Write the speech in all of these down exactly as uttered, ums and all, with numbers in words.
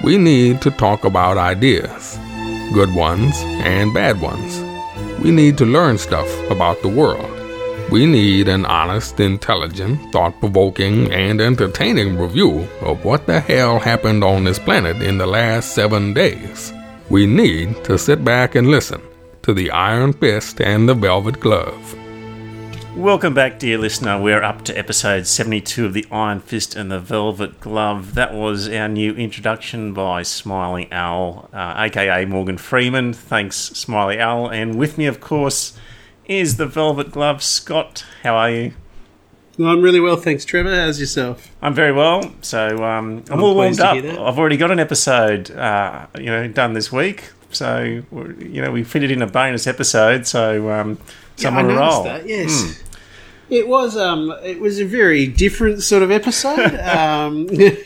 We need to talk about ideas, good ones and bad ones. We need to learn stuff about the world. We need an honest, intelligent, thought-provoking, and entertaining review of what the hell happened on this planet in the last seven days. We need to sit back and listen to the Iron Fist and the Velvet Glove. Welcome back, dear listener. We're up to episode seventy-two of the Iron Fist and the Velvet Glove. That was our new introduction by Smiley Owl, uh, aka Morgan Freeman. Thanks, Smiley Owl. And with me, of course, is the Velvet Glove. Scott, how are you? Well, I'm really well, thanks, Trevor. How's yourself? I'm very well. So um, I'm, I'm all warmed up. I've already got an episode, uh, you know, done this week. So you know, we fit it in a bonus episode. So um, yeah, I noticed that. Yes, mm. it was. Um, it was a very different sort of episode. um,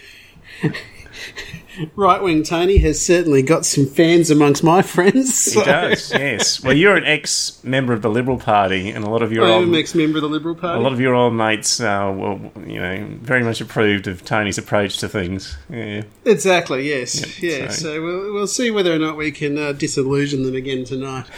Right-wing Tony has certainly got some fans amongst my friends. So. He does, yes. Well, you're an ex-member of the Liberal Party, and a lot of your I old am an ex-member of the Liberal Party. A lot of your old mates, uh, well, you know, very much approved of Tony's approach to things. Yeah. Exactly. Yes. Yep, yeah. so. so we'll we'll see whether or not we can uh, disillusion them again tonight.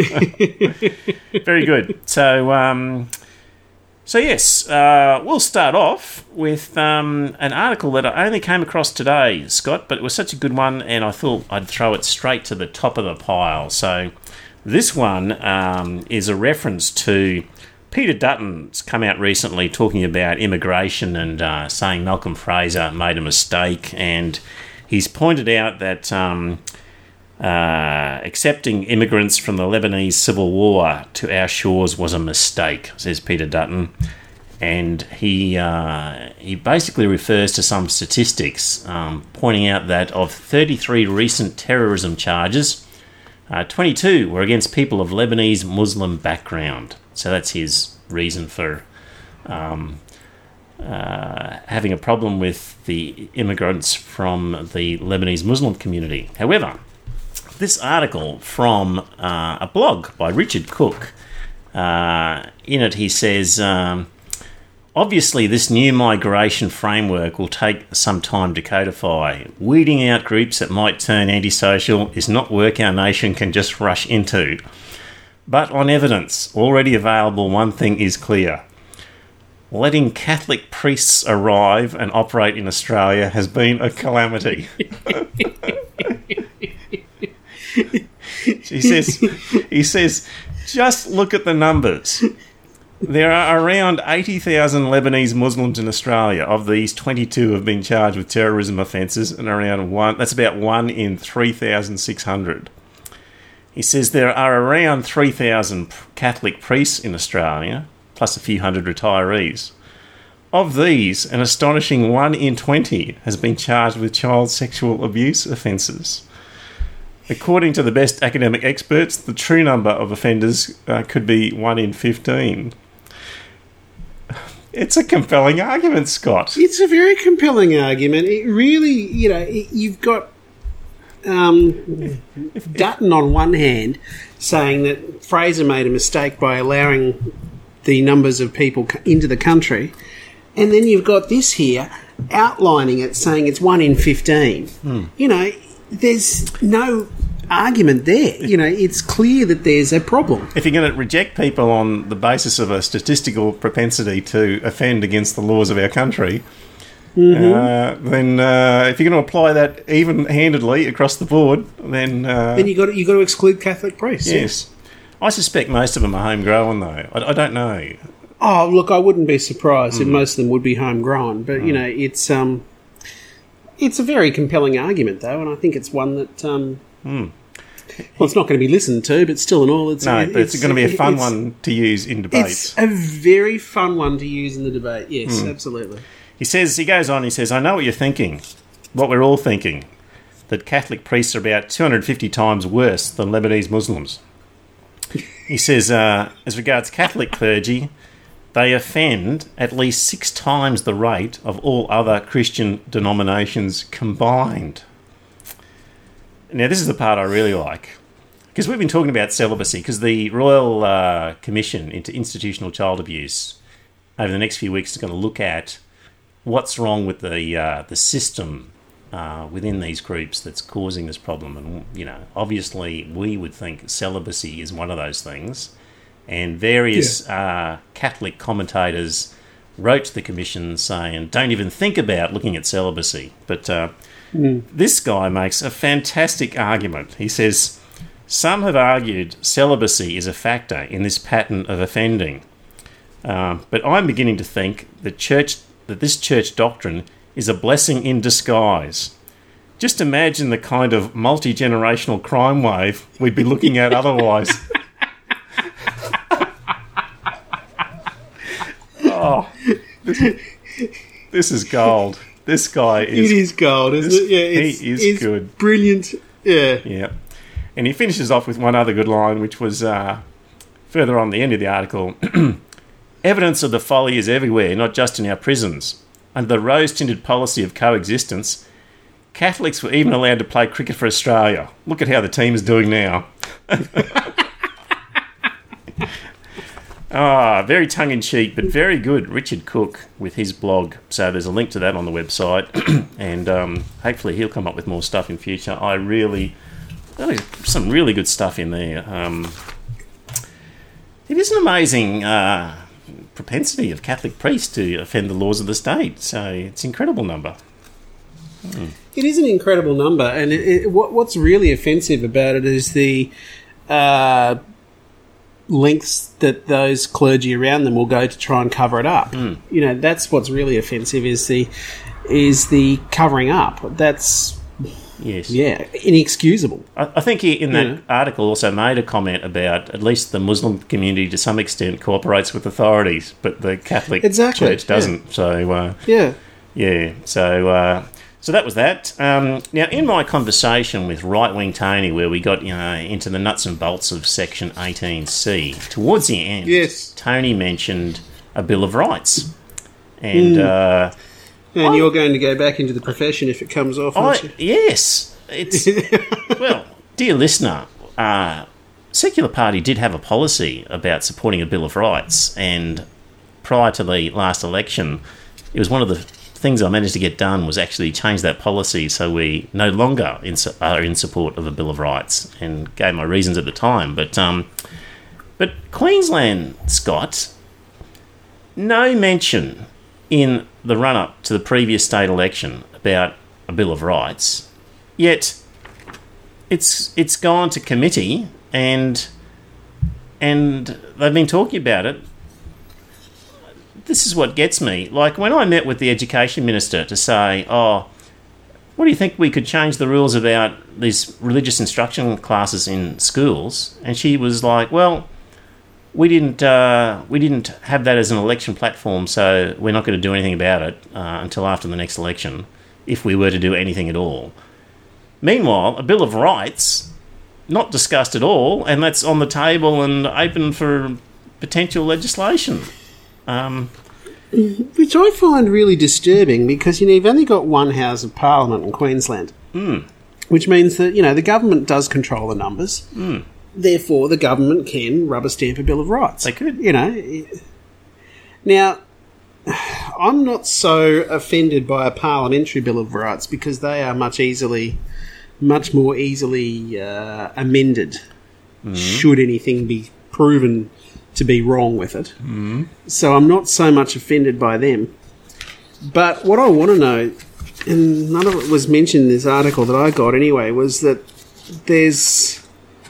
Very good. So. Um, So yes, uh, we'll start off with um, an article that I only came across today, Scott, but it was such a good one, and I thought I'd throw it straight to the top of the pile. So this one um, is a reference to Peter Dutton's come out recently talking about immigration and uh, saying Malcolm Fraser made a mistake, and he's pointed out that um, Uh, accepting immigrants from the Lebanese civil war to our shores was a mistake, says Peter Dutton. And he uh, he basically refers to some statistics, um, pointing out that of thirty-three recent terrorism charges, uh, twenty-two were against people of Lebanese Muslim background. So that's his reason for um, uh, having a problem with the immigrants from the Lebanese Muslim community. However, this article from uh, a blog by Richard Cook, uh, in it he says, um, obviously this new migration framework will take some time to codify. Weeding out groups that might turn antisocial is not work our nation can just rush into. But on evidence already available, one thing is clear. Letting Catholic priests arrive and operate in Australia has been a calamity. He says, he says, just look at the numbers. There are around eighty thousand Lebanese Muslims in Australia. Of these, twenty-two have been charged with terrorism offences, and around one, that's about one in three thousand six hundred. He says there are around three thousand Catholic priests in Australia, plus a few hundred retirees. Of these, an astonishing one in twenty has been charged with child sexual abuse offences. According to the best academic experts, the true number of offenders uh, could be one in fifteen. It's a compelling argument, Scott. It's a very compelling argument. It really, you know, it, you've got um, Dutton on one hand saying that Fraser made a mistake by allowing the numbers of people into the country, and then you've got this here outlining it, saying it's one in fifteen. Hmm. You know, there's no argument there. You know, it's clear that there's a problem. If you're going to reject people on the basis of a statistical propensity to offend against the laws of our country, mm-hmm. uh, then uh, if you're going to apply that even-handedly across the board, then uh, then you got you got to exclude Catholic priests. Yes, yeah. I suspect most of them are homegrown, though. I, I don't know. Oh, look, I wouldn't be surprised mm. if most of them would be homegrown, but mm. you know, it's um. It's a very compelling argument, though, and I think it's one that, um, mm. well, it's not going to be listened to, but still in all, it's... No, it, but it's, it's going to be a fun it's, one to use in debates. It's a very fun one to use in the debate, yes, mm. absolutely. He says, he goes on, he says, I know what you're thinking, what we're all thinking, that Catholic priests are about two hundred fifty times worse than Lebanese Muslims. He says, uh, as regards Catholic clergy, they offend at least six times the rate of all other Christian denominations combined. Now, this is the part I really like, because we've been talking about celibacy, because the Royal uh, Commission into Institutional Child Abuse over the next few weeks is going to look at what's wrong with the uh, the system uh, within these groups that's causing this problem. And, you know, obviously we would think celibacy is one of those things. And various yeah. uh, Catholic commentators wrote to the Commission saying, don't even think about looking at celibacy. But uh, mm. this guy makes a fantastic argument. He says, some have argued celibacy is a factor in this pattern of offending. Uh, but I'm beginning to think that church that this church doctrine is a blessing in disguise. Just imagine the kind of multi-generational crime wave we'd be looking at otherwise. Oh, this, this is gold. This guy is... It is gold, isn't this, it? Yeah, it's, he is it's good. Brilliant. Yeah. Yeah. And he finishes off with one other good line, which was uh, further on the end of the article. Evidence of the folly is everywhere, not just in our prisons. Under the rose-tinted policy of coexistence, Catholics were even allowed to play cricket for Australia. Look at how the team is doing now. Ah, very tongue-in-cheek, but very good. Richard Cook with his blog. So there's a link to that on the website. And um, hopefully he'll come up with more stuff in future. I really... There's some really good stuff in there. Um, it is an amazing uh, propensity of Catholic priests to offend the laws of the state. So it's an incredible number. Hmm. It is an incredible number. And it, it, what, what's really offensive about it is the... Uh, lengths that those clergy around them will go to try and cover it up. Mm. You know, that's what's really offensive is the is the covering up. That's yes, yeah, inexcusable. I, I think he in that yeah. article also made a comment about at least the Muslim community to some extent cooperates with authorities, but the Catholic exactly. Church doesn't. Yeah. So uh, yeah, yeah. So. Uh, So that was that. Um, now, in my conversation with Right Wing Tony, where we got you know into the nuts and bolts of Section eighteen C, towards the end, yes. Tony mentioned a Bill of Rights, and mm. uh, and I, you're going to go back into the profession if it comes off, aren't I, you? Yes, it's well, dear listener, uh, Secular Party did have a policy about supporting a Bill of Rights, and prior to the last election, it was one of the things I managed to get done was actually change that policy so we no longer in, are in support of a Bill of Rights, and gave my reasons at the time. But um, but Queensland, Scott, no mention in the run-up to the previous state election about a Bill of Rights, yet it's it's gone to committee and and they've been talking about it. This is what gets me. Like, when I met with the Education Minister to say, oh, what do you think we could change the rules about these religious instruction classes in schools? And she was like, well, we didn't uh, we didn't have that as an election platform, so we're not going to do anything about it uh, until after the next election, if we were to do anything at all. Meanwhile, a Bill of Rights, not discussed at all, and that's on the table and open for potential legislation. Um, Which I find really disturbing because, you know, you've only got one House of Parliament in Queensland, mm. which means that, you know, the government does control the numbers. Mm. Therefore, the government can rubber stamp a Bill of Rights. They could. You know. Now, I'm not so offended by a parliamentary Bill of Rights because they are much easily, much more easily uh, amended mm. should anything be proven to be wrong with it. Mm. So I'm not so much offended by them. But what I want to know, and none of it was mentioned in this article that I got anyway, was that there's...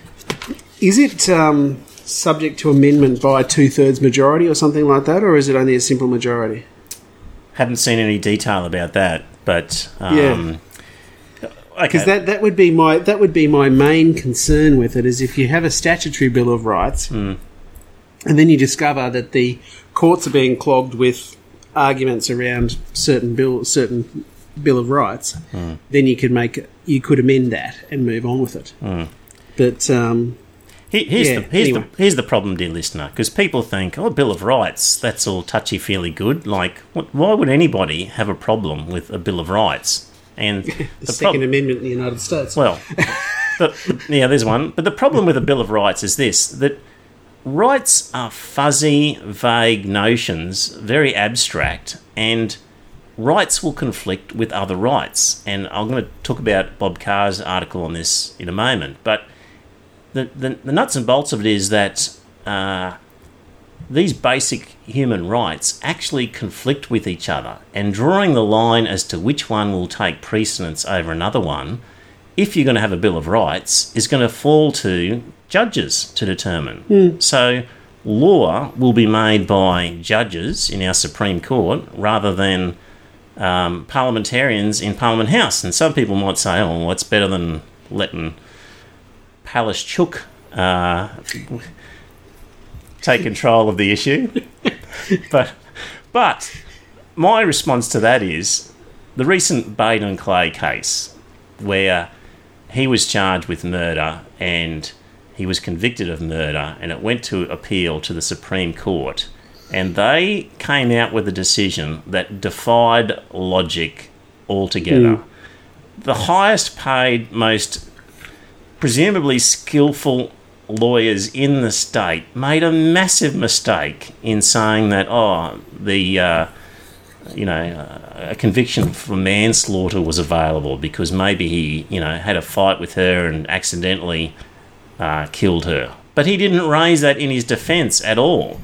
Is it um, subject to amendment by a two-thirds majority or something like that, or is it only a simple majority? Haven't seen any detail about that, but... Um, yeah. Because okay. that, that would be my that would be my main concern with it, is if you have a statutory Bill of Rights... Mm. And then you discover that the courts are being clogged with arguments around certain bill, certain Bill of Rights. Mm. Then you could make you could amend that and move on with it. Mm. But um, here's yeah, the here's anyway. the here's the problem, dear listener, because people think, oh, Bill of Rights, that's all touchy feely good. Like, what, why would anybody have a problem with a Bill of Rights? And the, the Second prob- Amendment in the United States. Well, the, the, yeah, there's one. But the problem with a Bill of Rights is this: that rights are fuzzy, vague notions, very abstract, and rights will conflict with other rights. And I'm going to talk about Bob Carr's article on this in a moment. But the, the, the nuts and bolts of it is that uh, these basic human rights actually conflict with each other. And drawing the line as to which one will take precedence over another one, if you're going to have a Bill of Rights, is going to fall to judges to determine. Mm. So law will be made by judges in our Supreme Court rather than um, parliamentarians in Parliament House. And some people might say, oh, well, it's better than letting Palace Chook uh, take control of the issue. but, but my response to that is the recent Baden and Clay case where he was charged with murder and he was convicted of murder, and it went to appeal to the Supreme Court, and they came out with a decision that defied logic altogether. Mm. The highest paid, most presumably skillful lawyers in the state made a massive mistake in saying that, oh, the uh, you know, uh, a conviction for manslaughter was available because maybe he, you know, had a fight with her and accidentally Uh, killed her. But he didn't raise that in his defence at all.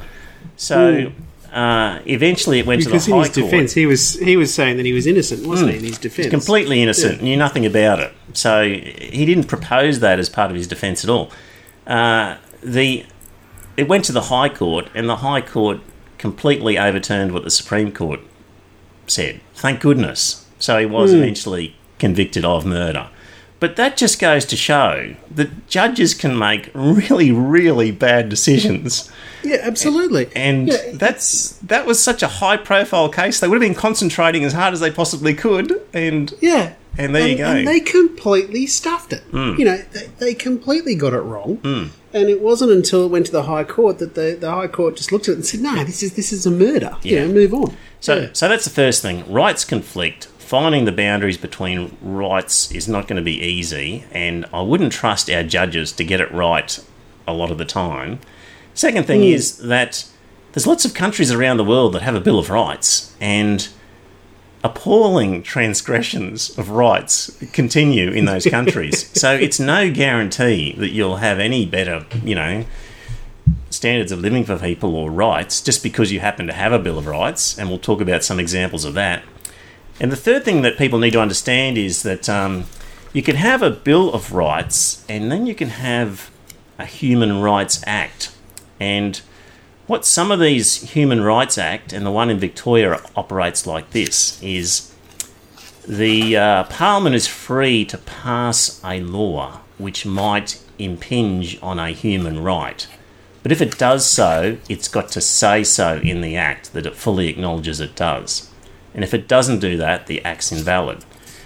So uh, eventually it went because to the High Court. Because in his defence, he was, he was saying that he was innocent, wasn't mm. he, in his defence? Completely innocent, yeah. Knew nothing about it. So he didn't propose that as part of his defence at all. Uh, the It went to the High Court, and the High Court completely overturned what the Supreme Court said. Thank goodness. So he was mm. eventually convicted of murder. But that just goes to show that judges can make really, really bad decisions. Yeah, absolutely. And yeah, that's that was such a high-profile case. They would have been concentrating as hard as they possibly could. And yeah, and there and, you go. And they completely stuffed it. Mm. You know, they, they completely got it wrong. Mm. And it wasn't until it went to the High Court that the, the High Court just looked at it and said, "No, this is this is a murder. Yeah. You know, move on." So, yeah. so that's the first thing. Rights conflict. Finding the boundaries between rights is not going to be easy, and I wouldn't trust our judges to get it right a lot of the time. Second thing mm. is that there's lots of countries around the world that have a Bill of Rights, and appalling transgressions of rights continue in those countries. So it's no guarantee that you'll have any better, you know, standards of living for people or rights just because you happen to have a Bill of Rights, and we'll talk about some examples of that. And the third thing that people need to understand is that um, you can have a Bill of Rights and then you can have a Human Rights Act. And what some of these Human Rights Act, and the one in Victoria operates like this, is the uh, Parliament is free to pass a law which might impinge on a human right. But if it does so, it's got to say so in the Act that it fully acknowledges it does. And if it doesn't do that, the act's invalid.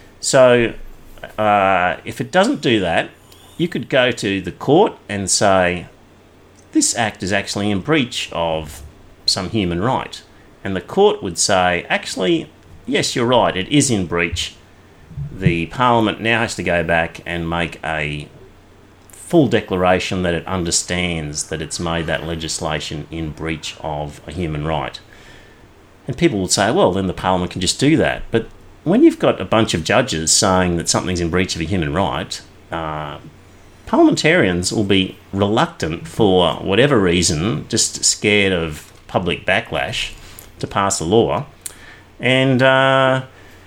So uh, if it doesn't do that, you could go to the court and say, this act is actually in breach of some human right. And the court would say, actually, yes, you're right, it is in breach. The Parliament now has to go back and make a full declaration that it understands that it's made that legislation in breach of a human right. And people will say, well, then the Parliament can just do that. But when you've got a bunch of judges saying that something's in breach of a human right, uh, parliamentarians will be reluctant for whatever reason, just scared of public backlash, to pass a law. And, uh,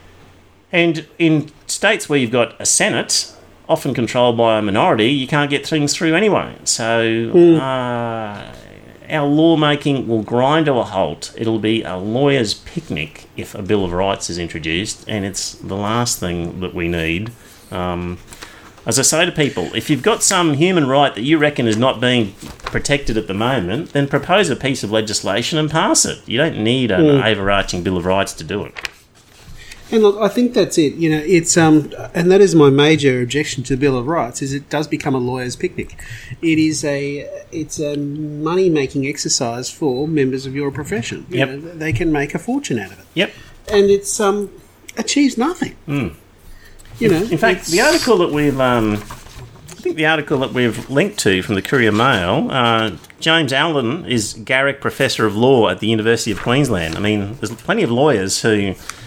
and in states where you've got a Senate, often controlled by a minority, you can't get things through anyway. So... Mm. Uh, our lawmaking will grind to a halt. It'll be a lawyer's picnic if a Bill of Rights is introduced, and it's the last thing that we need. Um, as I say to people, if you've got some human right that you reckon is not being protected at the moment, then propose a piece of legislation and pass it. You don't need an mm. overarching Bill of Rights to do it. And look, I think that's it. You know, it's um, and that is my major objection to the Bill of Rights, is it does become a lawyer's picnic. It is a it's a money making exercise for members of your profession. You yep. know, they can make a fortune out of it. Yep. And it's um achieves nothing. Mm. You know, in fact, the article that we've um, I think the article that we've linked to from the Courier Mail, uh, James Allen is Garrick Professor of Law at the University of Queensland. I mean, there's plenty of lawyers who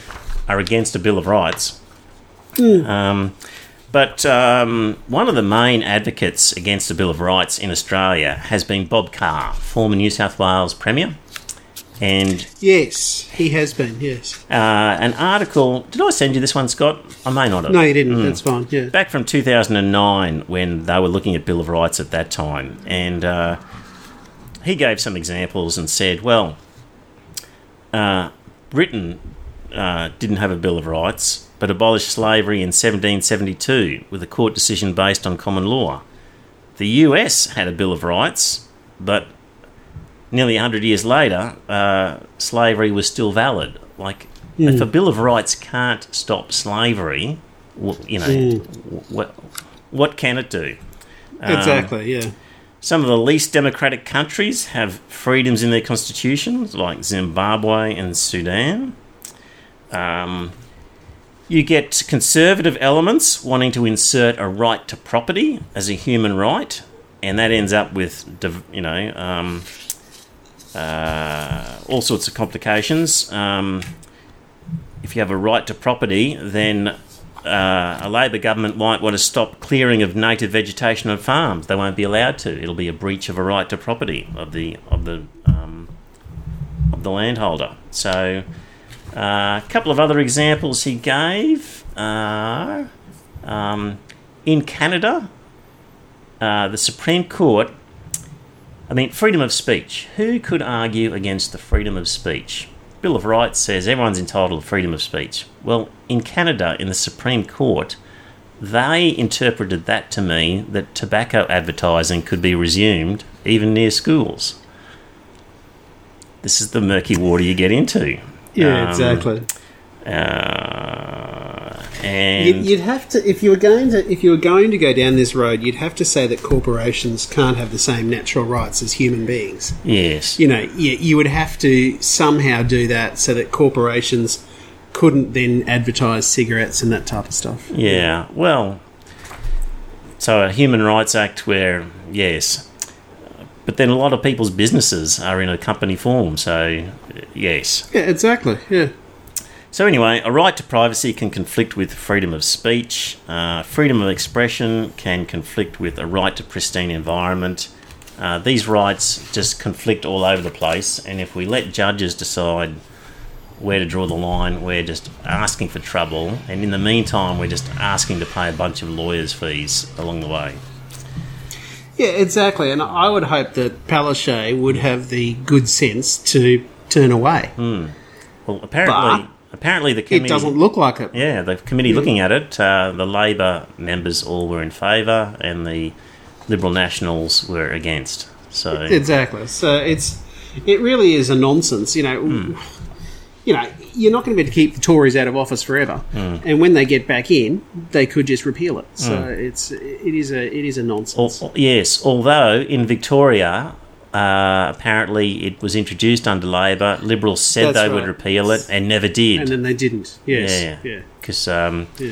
are against a Bill of Rights. Mm. Um, but um, one of the main advocates against a Bill of Rights in Australia has been Bob Carr, former New South Wales Premier. And yes, he has been, yes. Uh, an article... Did I send you this one, Scott? I may not have. No, you didn't. Mm. That's fine, yeah. Back from two thousand nine, when they were looking at Bill of Rights at that time. And uh, he gave some examples and said, well, uh, Britain uh, didn't have a Bill of Rights, but abolished slavery in seventeen seventy-two with a court decision based on common law. The U S had a Bill of Rights, but nearly one hundred years later, uh, slavery was still valid. Like, mm. if a Bill of Rights can't stop slavery, well, you know, mm. what what can it do? Um, exactly, yeah. Some of the least democratic countries have freedoms in their constitutions, like Zimbabwe and Sudan. Um, you get conservative elements wanting to insert a right to property as a human right, and that ends up with, you know, um, uh, all sorts of complications. Um, if you have a right to property, then uh, a Labor government might want to stop clearing of native vegetation on farms. They won't be allowed to. It'll be a breach of a right to property of the of the um, of the landholder. So. Uh, a couple of other examples he gave are um, in Canada, uh, the Supreme Court. I mean, freedom of speech. Who could argue against the freedom of speech? Bill of Rights says everyone's entitled to freedom of speech. Well, in Canada, in the Supreme Court, they interpreted that to mean that tobacco advertising could be resumed even near schools. This is the murky water you get into. Yeah, um, exactly. Uh, and you'd, you'd have to, if you were going to, if you were going to go down this road, you'd have to say that corporations can't have the same natural rights as human beings. Yes, you know, you, you would have to somehow do that so that corporations couldn't then advertise cigarettes and that type of stuff. Yeah, well, so a Human Rights Act where yes. But then a lot of people's businesses are in a company form, so yes. Yeah, exactly, yeah. So anyway, a right to privacy can conflict with freedom of speech. Uh, freedom of expression can conflict with a right to pristine environment. Uh, these rights just conflict all over the place, and if we let judges decide where to draw the line, we're just asking for trouble, and in the meantime, we're just asking to pay a bunch of lawyers' fees along the way. Yeah, exactly, and I would hope that Palaszczuk would have the good sense to turn away. Mm. Well, apparently, but apparently the committee... It doesn't look like it. Yeah, the committee yeah. looking at it, uh, the Labor members all were in favour and the Liberal Nationals were against. So Exactly. So it's it really is a nonsense, you know... Mm. You know, you're not going to be able to keep the Tories out of office forever, mm. and when they get back in, they could just repeal it. So mm. it's it is a it is a nonsense. Al- yes, although in Victoria, uh, apparently it was introduced under Labor. Liberals said That's they right. would repeal it and never did, and then they didn't. Yes, yeah, yeah. Because um, yeah.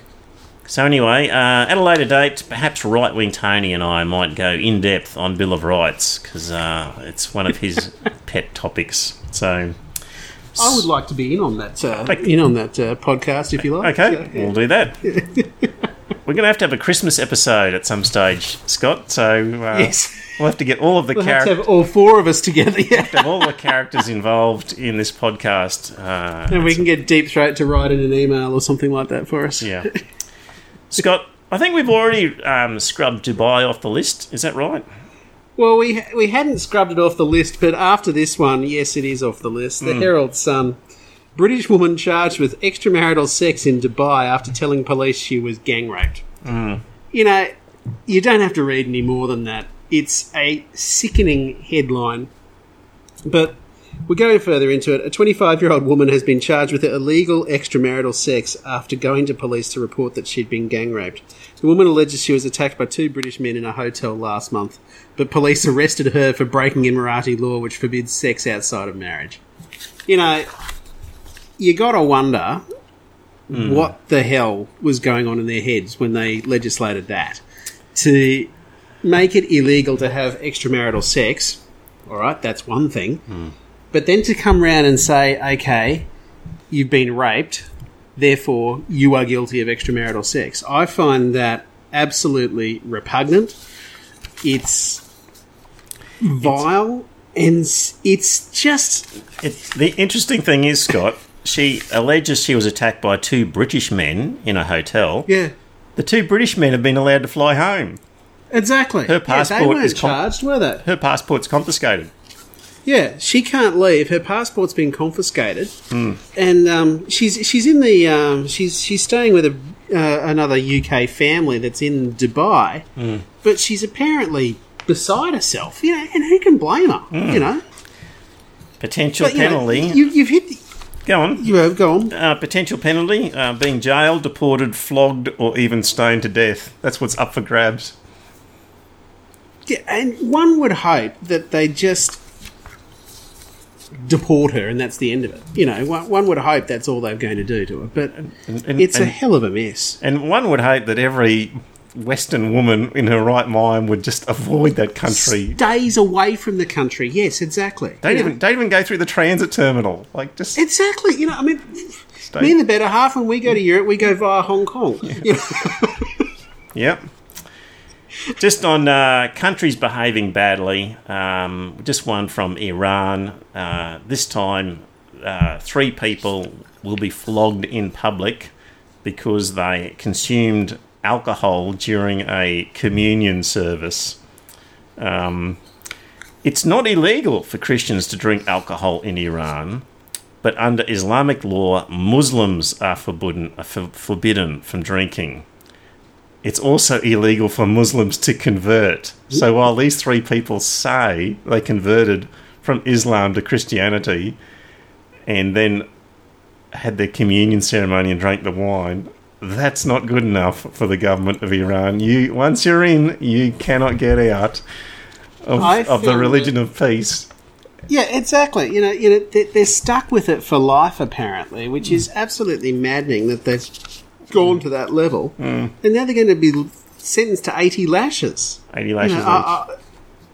So anyway, uh, at a later date, perhaps Right Wing Tony and I might go in depth on Bill of Rights because uh, it's one of his pet topics. So. I would like to be in on that uh, in on that uh, podcast if you like. Okay, so, yeah. We'll do that. We're going to have to have a Christmas episode at some stage, Scott. So uh, yes. we'll have to get all of the we'll characters. Have to have all four of us together. Yeah, have to have all the characters involved in this podcast, uh, and we can get Deep Throat to write in an email or something like that for us. Yeah, Scott, I think we've already um, scrubbed Dubai off the list. Is that right? Well, we we hadn't scrubbed it off the list, but after this one, yes, it is off the list. The mm. Herald Sun. British woman charged with extramarital sex in Dubai after telling police she was gang raped. Mm. You know, you don't have to read any more than that. It's a sickening headline. But we're going further into it. A twenty-five-year-old woman has been charged with illegal extramarital sex after going to police to report that she'd been gang raped. The woman alleges she was attacked by two British men in a hotel last month, but police arrested her for breaking Emirati law which forbids sex outside of marriage. You know, you gotta wonder mm. what the hell was going on in their heads when they legislated that. To make it illegal to have extramarital sex, all right, that's one thing. Mm. But then to come round and say, okay, you've been raped, therefore you are guilty of extramarital sex. I find that absolutely repugnant. It's vile, and it's just... It, the interesting thing is, Scott, she alleges she was attacked by two British men in a hotel. Yeah. The two British men have been allowed to fly home. Exactly. Her passport yeah, they weren't is com- charged, were they? Her passport's confiscated. Yeah, she can't leave. Her passport's been confiscated, Mm. and um, she's she's in the um, she's she's staying with a, uh, another U K family that's in Dubai, Mm. but she's apparently beside herself. You know, and who can blame her? Mm. You know, Potential but, you know, penalty. you, you've hit. The, Go on. you have go on. Uh, potential penalty, uh, being jailed, deported, flogged, or even stoned to death. That's what's up for grabs. Yeah, and one would hope that they just deport her and that's the end of it. You know, one, one would hope that's all they're going to do to her. But And, and, it's a and, hell of a mess. and one would hope that every Western woman in her right mind would just avoid that country. Stays away from the country. Yes, exactly. Don't You know, even don't even go through the transit terminal. Like just Exactly. You know, I mean, stay. me and the better half, when we go to Europe, we go via Hong Kong. You know? Yep. Just on uh, countries behaving badly, um, just one from Iran. Uh, this time, uh, three people will be flogged in public because they consumed alcohol during a communion service. Um, it's not illegal for Christians to drink alcohol in Iran, but under Islamic law, Muslims are forbidden, are for, forbidden from drinking. It's also illegal for Muslims to convert. So while these three people say they converted from Islam to Christianity and then had their communion ceremony and drank the wine, that's not good enough for the government of Iran. You once you're in, you cannot get out of, of the religion of peace. Yeah, exactly. You know, you know, they- they're stuck with it for life, apparently, which is absolutely maddening that they've gone to that level. Mm. And now they're going to be sentenced to eighty lashes. eighty lashes You know, each. I- I-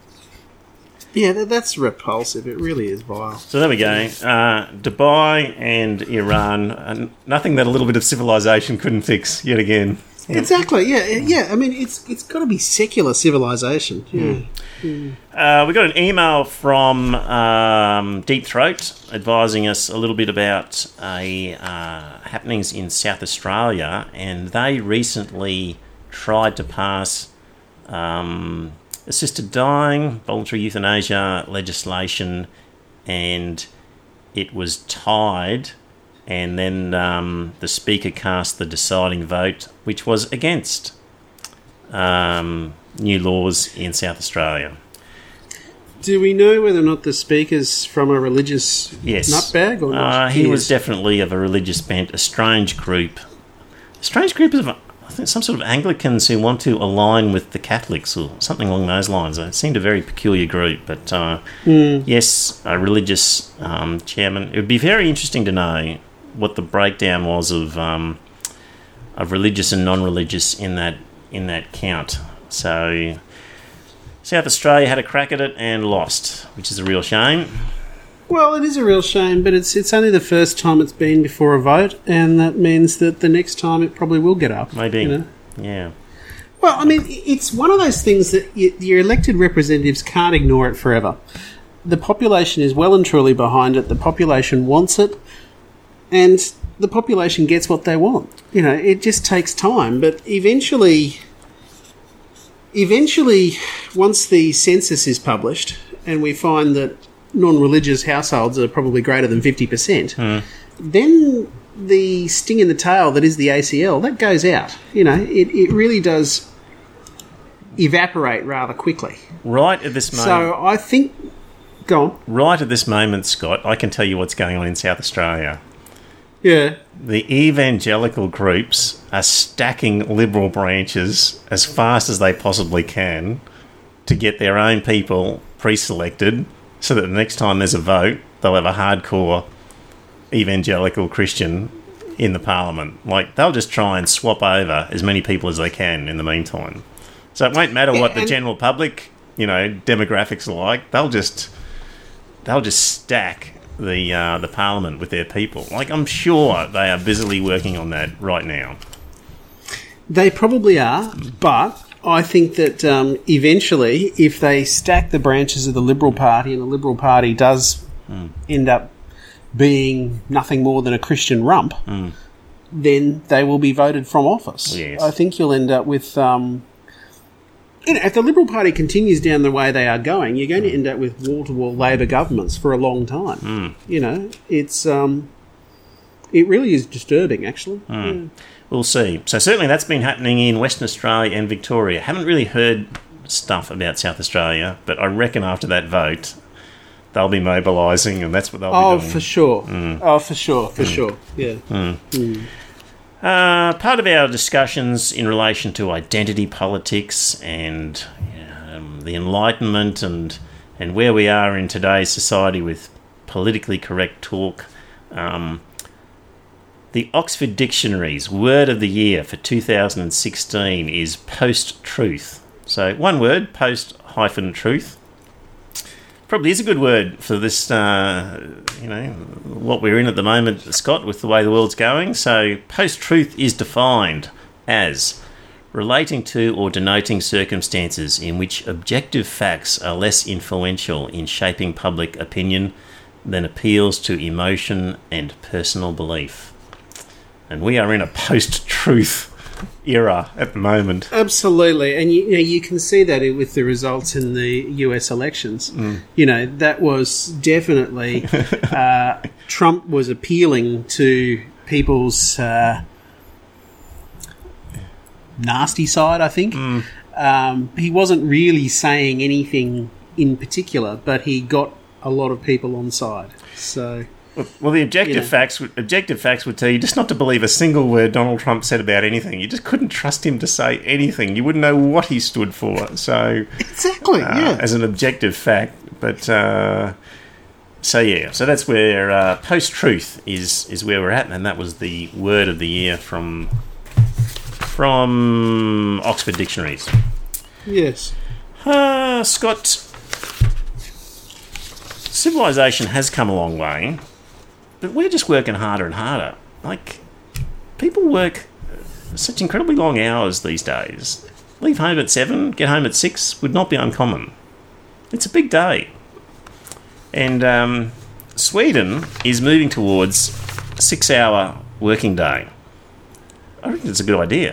yeah, that, that's repulsive. It really is vile. So there we go. Uh, Dubai and Iran. Uh, nothing that a little bit of civilization couldn't fix yet again. Exactly. Yeah, yeah. I mean, it's it's got to be secular civilization. Yeah. Uh, we got an email from um, Deep Throat advising us a little bit about a, uh, happenings in South Australia, and they recently tried to pass um, assisted dying, voluntary euthanasia legislation, and it was tied, and then um, the Speaker cast the deciding vote, which was against um, new laws in South Australia. Do we know whether or not the speaker's from a religious Yes. nutbag or not? Uh, he was is. definitely of a religious bent, a strange group. A strange group of, I think, some sort of Anglicans who want to align with the Catholics or something along those lines. It seemed a very peculiar group, but uh, Mm. yes, a religious um, chairman. It would be very interesting to know what the breakdown was of um, of religious and non-religious in that in that count. So South Australia had a crack at it and lost, which is a real shame. Well, it is a real shame, but it's it's only the first time it's been before a vote, and that means that the next time it probably will get up. Maybe. You know? Yeah. Well, I mean, it's one of those things that y your elected representatives can't ignore it forever. The population is well and truly behind it. The population wants it, and the population gets what they want. You know, it just takes time, but eventually, eventually, once the census is published and we find that non-religious households are probably greater than fifty percent, then the sting in the tail that is the A C L, that goes out. You know, it, it really does evaporate rather quickly. Right at this moment, So I think... Go on. right at this moment, Scott, I can tell you what's going on in South Australia. Yeah. The evangelical groups are stacking liberal branches as fast as they possibly can to get their own people pre-selected so that the next time there's a vote, they'll have a hardcore evangelical Christian in the parliament. Like, they'll just try and swap over as many people as they can in the meantime. So it won't matter Yeah, what the and- general public, you know, demographics are like. They'll just... They'll just stack the uh, the Parliament with their people. Like, I'm sure they are busily working on that right now. They probably are, but I think that um, eventually, if they stack the branches of the Liberal Party and the Liberal Party does mm. end up being nothing more than a Christian rump, mm. then they will be voted from office. Yes. I think you'll end up with... Um, you know, if the Liberal Party continues down the way they are going, you're going mm. to end up with wall-to-wall Labor governments for a long time. Mm. You know, it's... Um, it really is disturbing, actually. Mm. Yeah. We'll see. So certainly that's been happening in Western Australia and Victoria. Haven't really heard stuff about South Australia, but I reckon after that vote, they'll be mobilising, and that's what they'll oh, be doing. Oh, for sure. Mm. Oh, for sure, for mm. sure. Yeah. Mm. Mm. Uh, part of our discussions in relation to identity politics and um, the Enlightenment and and where we are in today's society with politically correct talk. Um, The Oxford Dictionary's word of the year for two thousand sixteen is post-truth. So one word, post-truth. Probably is a good word for this, uh, you know, what we're in at the moment, Scott, with the way the world's going. So post-truth is defined as relating to or denoting circumstances in which objective facts are less influential in shaping public opinion than appeals to emotion and personal belief. And we are in a post-truth era at the moment. Absolutely. And you, you know, you can see that with the results in the U S elections. Mm. You know, that was definitely... uh, Trump was appealing to people's uh, nasty side, I think. Mm. Um, he wasn't really saying anything in particular, but he got a lot of people on side. So... Well, the objective you know. facts facts objective facts would tell you just not to believe a single word Donald Trump said about anything. You just couldn't trust him to say anything. You wouldn't know what he stood for. So exactly, uh, yeah. As an objective fact, but uh, so yeah, so that's where uh, post-truth is is where we're at, and that was the word of the year from from Oxford Dictionaries. Yes, uh, Scott. Civilization has come a long way. But we're just working harder and harder. Like, people work such incredibly long hours these days. Leave home at seven, get home at six would not be uncommon. It's a big day. And um, Sweden is moving towards a six-hour working day. I reckon it's a good idea.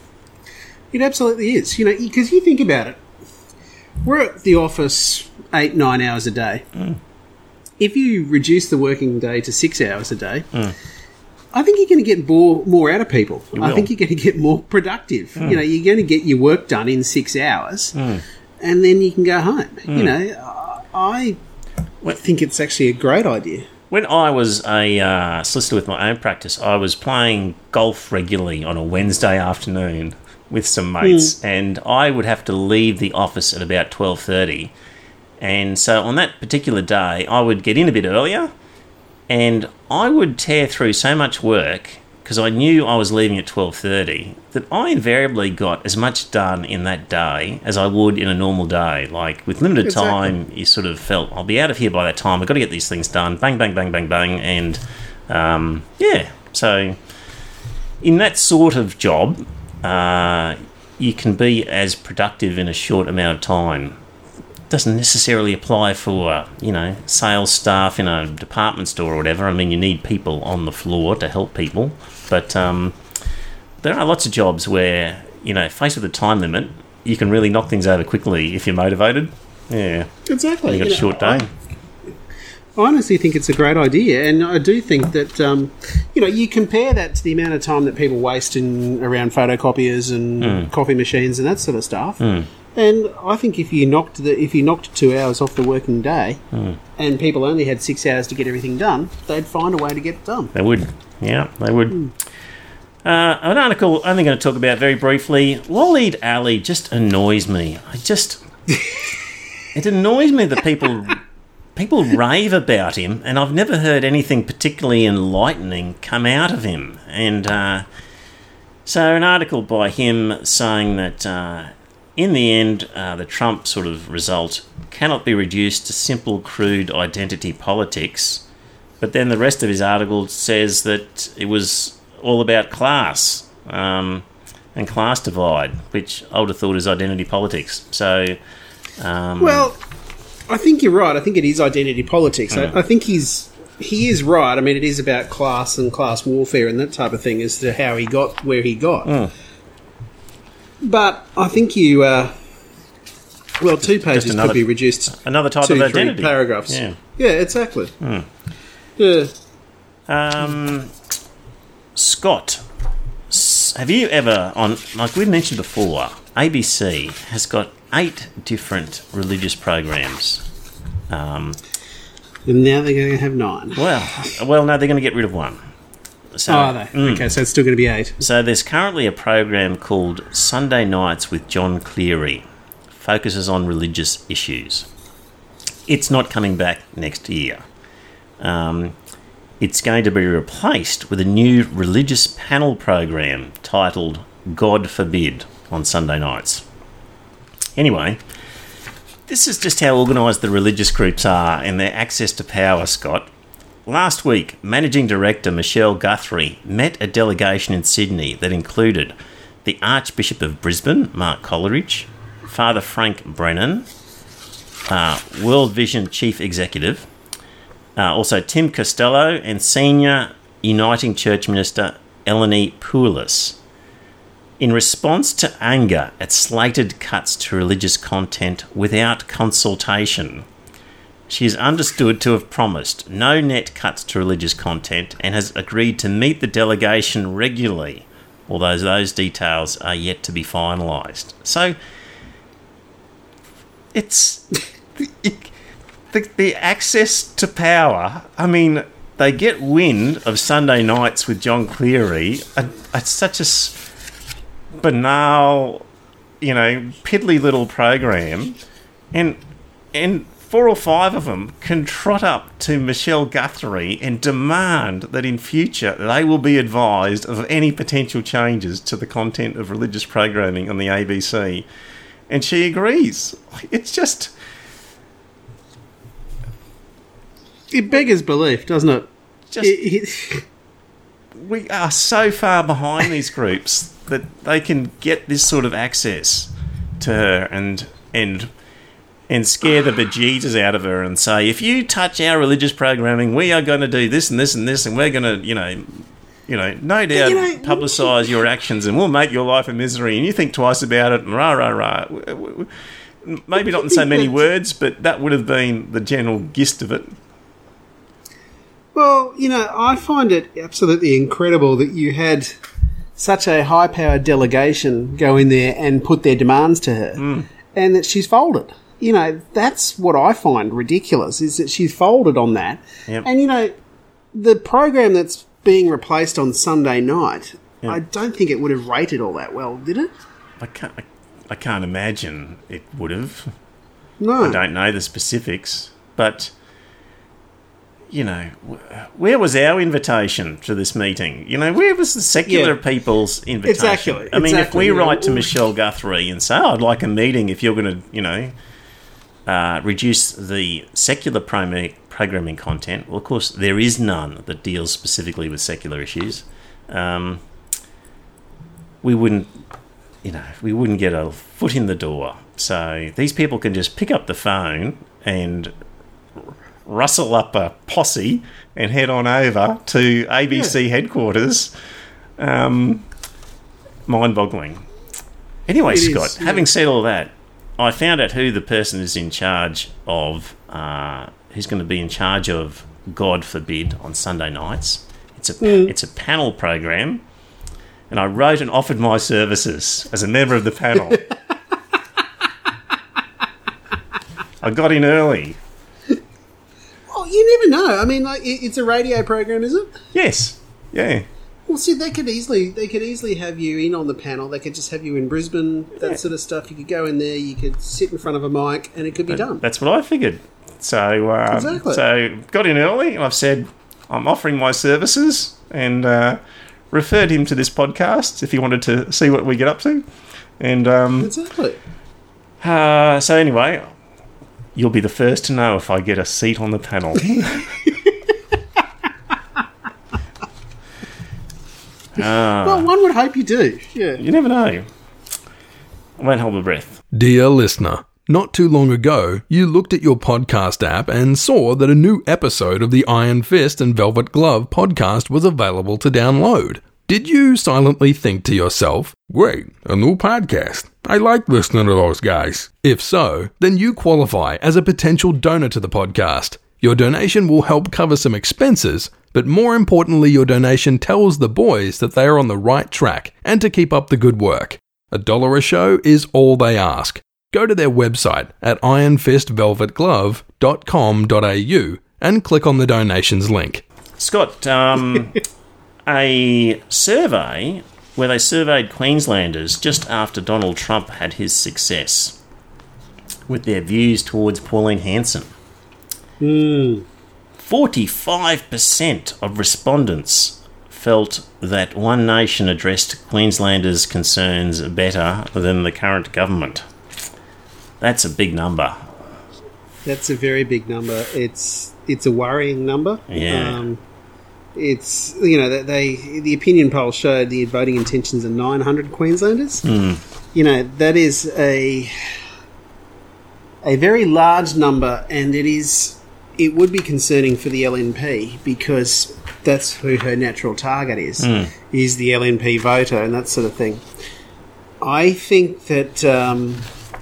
It absolutely is. You know, because you think about it. We're at the office eight, nine hours a day. Mm. If you reduce the working day to six hours a day, mm. I think you're going to get more, more out of people. You I will. think you're going to get more productive. Mm. You know, you're going to get your work done in six hours, mm. and then you can go home. Mm. You know, I when, think it's actually a great idea. When I was a uh, solicitor with my own practice, I was playing golf regularly on a Wednesday afternoon with some mates, mm. and I would have to leave the office at about twelve thirty. And so on that particular day, I would get in a bit earlier, and I would tear through so much work because I knew I was leaving at twelve thirty that I invariably got as much done in that day as I would in a normal day. Like, with limited exactly. time, you sort of felt, I'll be out of here by that time. I've got to get these things done. Bang, bang, bang, bang, bang. And, um, yeah, so in that sort of job, uh, you can be as productive in a short amount of time. Doesn't necessarily apply for, you know, sales staff in a department store or whatever. I mean, you need people on the floor to help people. But um, there are lots of jobs where, you know, faced with a time limit, you can really knock things over quickly if you're motivated. Yeah. Exactly. You've got you a short day. I, I honestly think it's a great idea, and I do think that, um, you know, you compare that to the amount of time that people waste in around photocopiers and mm. coffee machines and that sort of stuff. Mm. And I think if you knocked the if you knocked two hours off the working day, mm. and people only had six hours to get everything done, they'd find a way to get it done. They would, yeah, they would. Mm. Uh, an article I'm only going to talk about very briefly. Waleed Ali just annoys me. I just it annoys me that people people rave about him, and I've never heard anything particularly enlightening come out of him. And uh, so, an article by him saying that. Uh, In the end, uh, the Trump sort of result cannot be reduced to simple, crude identity politics, but then the rest of his article says that it was all about class um, and class divide, which I would have thought is identity politics. So, um, well, I think you're right. I think it is identity politics. Mm. I, I think he's he is right. I mean, it is about class and class warfare and that type of thing as to how he got where he got. Mm. But I think you, uh, well, two pages another, could be reduced another type to of three identity. paragraphs. Yeah, yeah, exactly. Mm. Yeah. Um, Scott, have you ever, on like we mentioned before, A B C has got eight different religious programs. Um, and now they're going to have nine. Well, well, no, they're going to get rid of one. So, oh, are they? Mm. Okay, so it's still going to be eight. So there's currently a program called Sunday Nights with John Cleary, focuses on religious issues. It's not coming back next year. Um, it's going to be replaced with a new religious panel program titled God Forbid on Sunday nights. Anyway, this is just how organised the religious groups are and their access to power, Scott. Last week, Managing Director Michelle Guthrie met a delegation in Sydney that included the Archbishop of Brisbane, Mark Coleridge, Father Frank Brennan, uh, World Vision Chief Executive, uh, also Tim Costello, and Senior Uniting Church Minister Eleni Poulos. In response to anger at slated cuts to religious content without consultation, she is understood to have promised no net cuts to religious content and has agreed to meet the delegation regularly, although those details are yet to be finalised. So, it's... it, the, the access to power, I mean, they get wind of Sunday Nights with John Cleary at, at such a banal, you know, piddly little program, and and... four or five of them can trot up to Michelle Guthrie and demand that in future they will be advised of any potential changes to the content of religious programming on the A B C. And she agrees. It's just... It beggars belief, doesn't it? Just it, it... We are so far behind these groups that they can get this sort of access to her and... and and scare the bejesus out of her and say, if you touch our religious programming, we are going to do this and this and this, and we're going to, you know, you know, no doubt you know, publicise your actions, and we'll make your life a misery, and you think twice about it, and rah, rah, rah. Maybe not in so many words, but that would have been the general gist of it. Well, you know, I find it absolutely incredible that you had such a high-powered delegation go in there and put their demands to her, mm. and that she's folded. You know, that's what I find ridiculous, is that she's folded on that. Yep. And, you know, the program that's being replaced on Sunday night, yep. I don't think it would have rated all that well, did it? I can't, I, I can't imagine it would have. No. I don't know the specifics. But, you know, where was our invitation to this meeting? You know, where was the secular yeah. people's invitation? Exactly. I mean, exactly. if we yeah. write to Michelle Guthrie and say, oh, I'd like a meeting if you're going to, you know... Uh, reduce the secular prom- programming content. Well, of course, there is none that deals specifically with secular issues. Um, we wouldn't, you know, we wouldn't get a foot in the door. So these people can just pick up the phone and rustle up a posse and head on over to A B C yeah. headquarters. Um, mind-boggling. Anyway, it Scott, is, yeah. having said all that, I found out who the person is in charge of, uh, who's going to be in charge of God Forbid on Sunday nights. It's a mm. it's a panel program, and I wrote and offered my services as a member of the panel. I got in early. Well, you never know. I mean, like, it's a radio program, is it? Yes. Yeah. Well, see, they could easily they could easily have you in on the panel. They could just have you in Brisbane, that yeah. sort of stuff. You could go in there, you could sit in front of a mic, and it could be that, done. That's what I figured. So, um, exactly. So got in early, and I've said I'm offering my services, and uh, referred him to this podcast if he wanted to see what we get up to. And um, exactly. Uh, so anyway, you'll be the first to know if I get a seat on the panel. Ah. Well, one would hope you do. Yeah. You never know. I won't hold my breath. Dear listener, not too long ago, you looked at your podcast app and saw that a new episode of the Iron Fist and Velvet Glove podcast was available to download. Did you silently think to yourself, great, a new podcast. I like listening to those guys. If so, then you qualify as a potential donor to the podcast. Your donation will help cover some expenses, but more importantly, your donation tells the boys that they are on the right track and to keep up the good work. A dollar a show is all they ask. Go to their website at iron fist velvet glove dot com dot a u and click on the donations link. Scott, um, a survey where they surveyed Queenslanders just after Donald Trump had his success with their views towards Pauline Hanson. Mm. forty-five percent of respondents felt that One Nation addressed Queenslanders' concerns better than the current government. That's a big number. That's a very big number. It's it's a worrying number. Yeah. Um, it's, you know, they, they the opinion poll showed the voting intentions of nine hundred Queenslanders. Mm. You know, that is a a very large number, and it is it would be concerning for the L N P because that's who her natural target is, Mm. is the L N P voter and that sort of thing. I think that, um,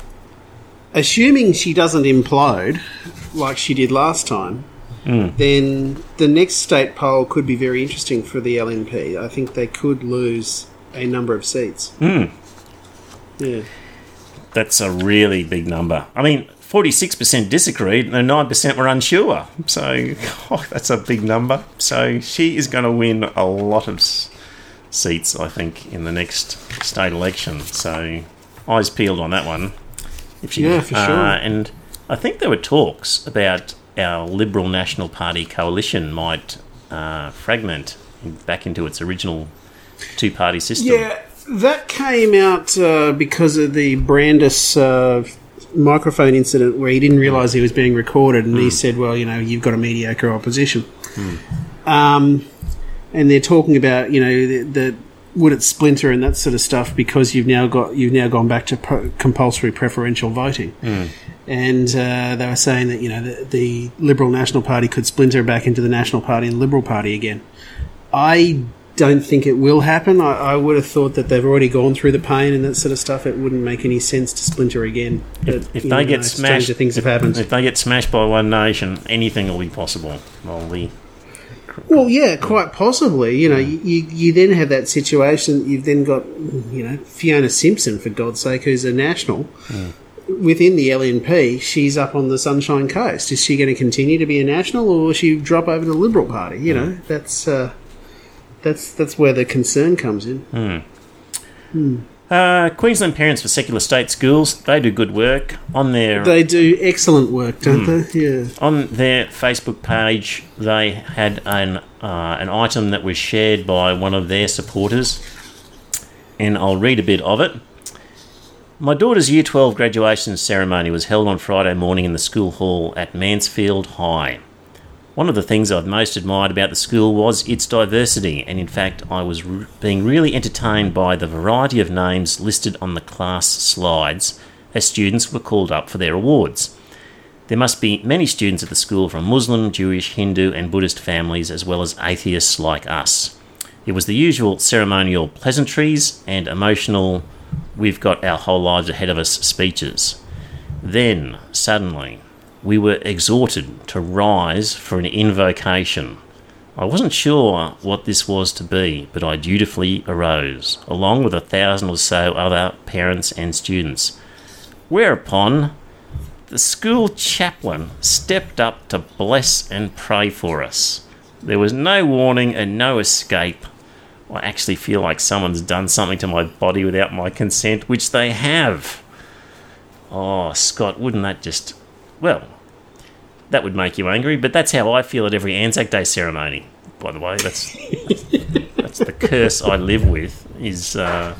assuming she doesn't implode like she did last time, Mm. then the next state poll could be very interesting for the L N P. I think they could lose a number of seats. Mm. Yeah. That's a really big number. I mean, forty-six percent disagreed and nine percent were unsure. So, oh, that's a big number. So she is going to win a lot of s- seats, I think, in the next state election. So eyes peeled on that one. If she, Yeah, for uh, sure. And I think there were talks about our Liberal National Party coalition might uh, fragment back into its original two-party system. Yeah, that came out uh, because of the Brandis uh, microphone incident where he didn't realise he was being recorded, and mm. he said, well, you know, you've got a mediocre opposition. Mm. Um, and they're talking about, you know, the, the would it splinter and that sort of stuff because you've now got you've now gone back to pro- compulsory preferential voting. Mm. And uh, they were saying that, you know, the, the Liberal National Party could splinter back into the National Party and the Liberal Party again. I don't think it will happen. I, I would have thought that they've already gone through the pain and that sort of stuff. It wouldn't make any sense to splinter again. But, if if you they know, get smashed, stranger things if, have happened. if they get smashed by One Nation, anything will be possible. Well, the Well, yeah, quite possibly. You know, you, you then have that situation. You've then got, you know, Fiona Simpson, for God's sake, who's a national. Mm. Within the L N P, she's up on the Sunshine Coast. Is she going to continue to be a national, or will she drop over to the Liberal Party? You know, that's uh, that's that's where the concern comes in. Mm. Mm. Uh, Queensland Parents for Secular State Schools, they do good work on their. They do excellent work, don't mm, they? Yeah. On their Facebook page, they had an uh, an item that was shared by one of their supporters, and I'll read a bit of it. My daughter's Year twelve graduation ceremony was held on Friday morning in the school hall at Mansfield High. One of the things I've most admired about the school was its diversity, and in fact I was re- being really entertained by the variety of names listed on the class slides as students were called up for their awards. There must be many students at the school from Muslim, Jewish, Hindu and Buddhist families, as well as atheists like us. It was the usual ceremonial pleasantries and emotional "we've got our whole lives ahead of us" speeches. Then, suddenly, we were exhorted to rise for an invocation. I wasn't sure what this was to be, but I dutifully arose, along with a thousand or so other parents and students. Whereupon, the school chaplain stepped up to bless and pray for us. There was no warning and no escape. I actually feel like someone's done something to my body without my consent, which they have. Oh, Scott, wouldn't that just... Well, that would make you angry, but that's how I feel at every Anzac Day ceremony. By the way, that's that's the curse I live with, is... Uh,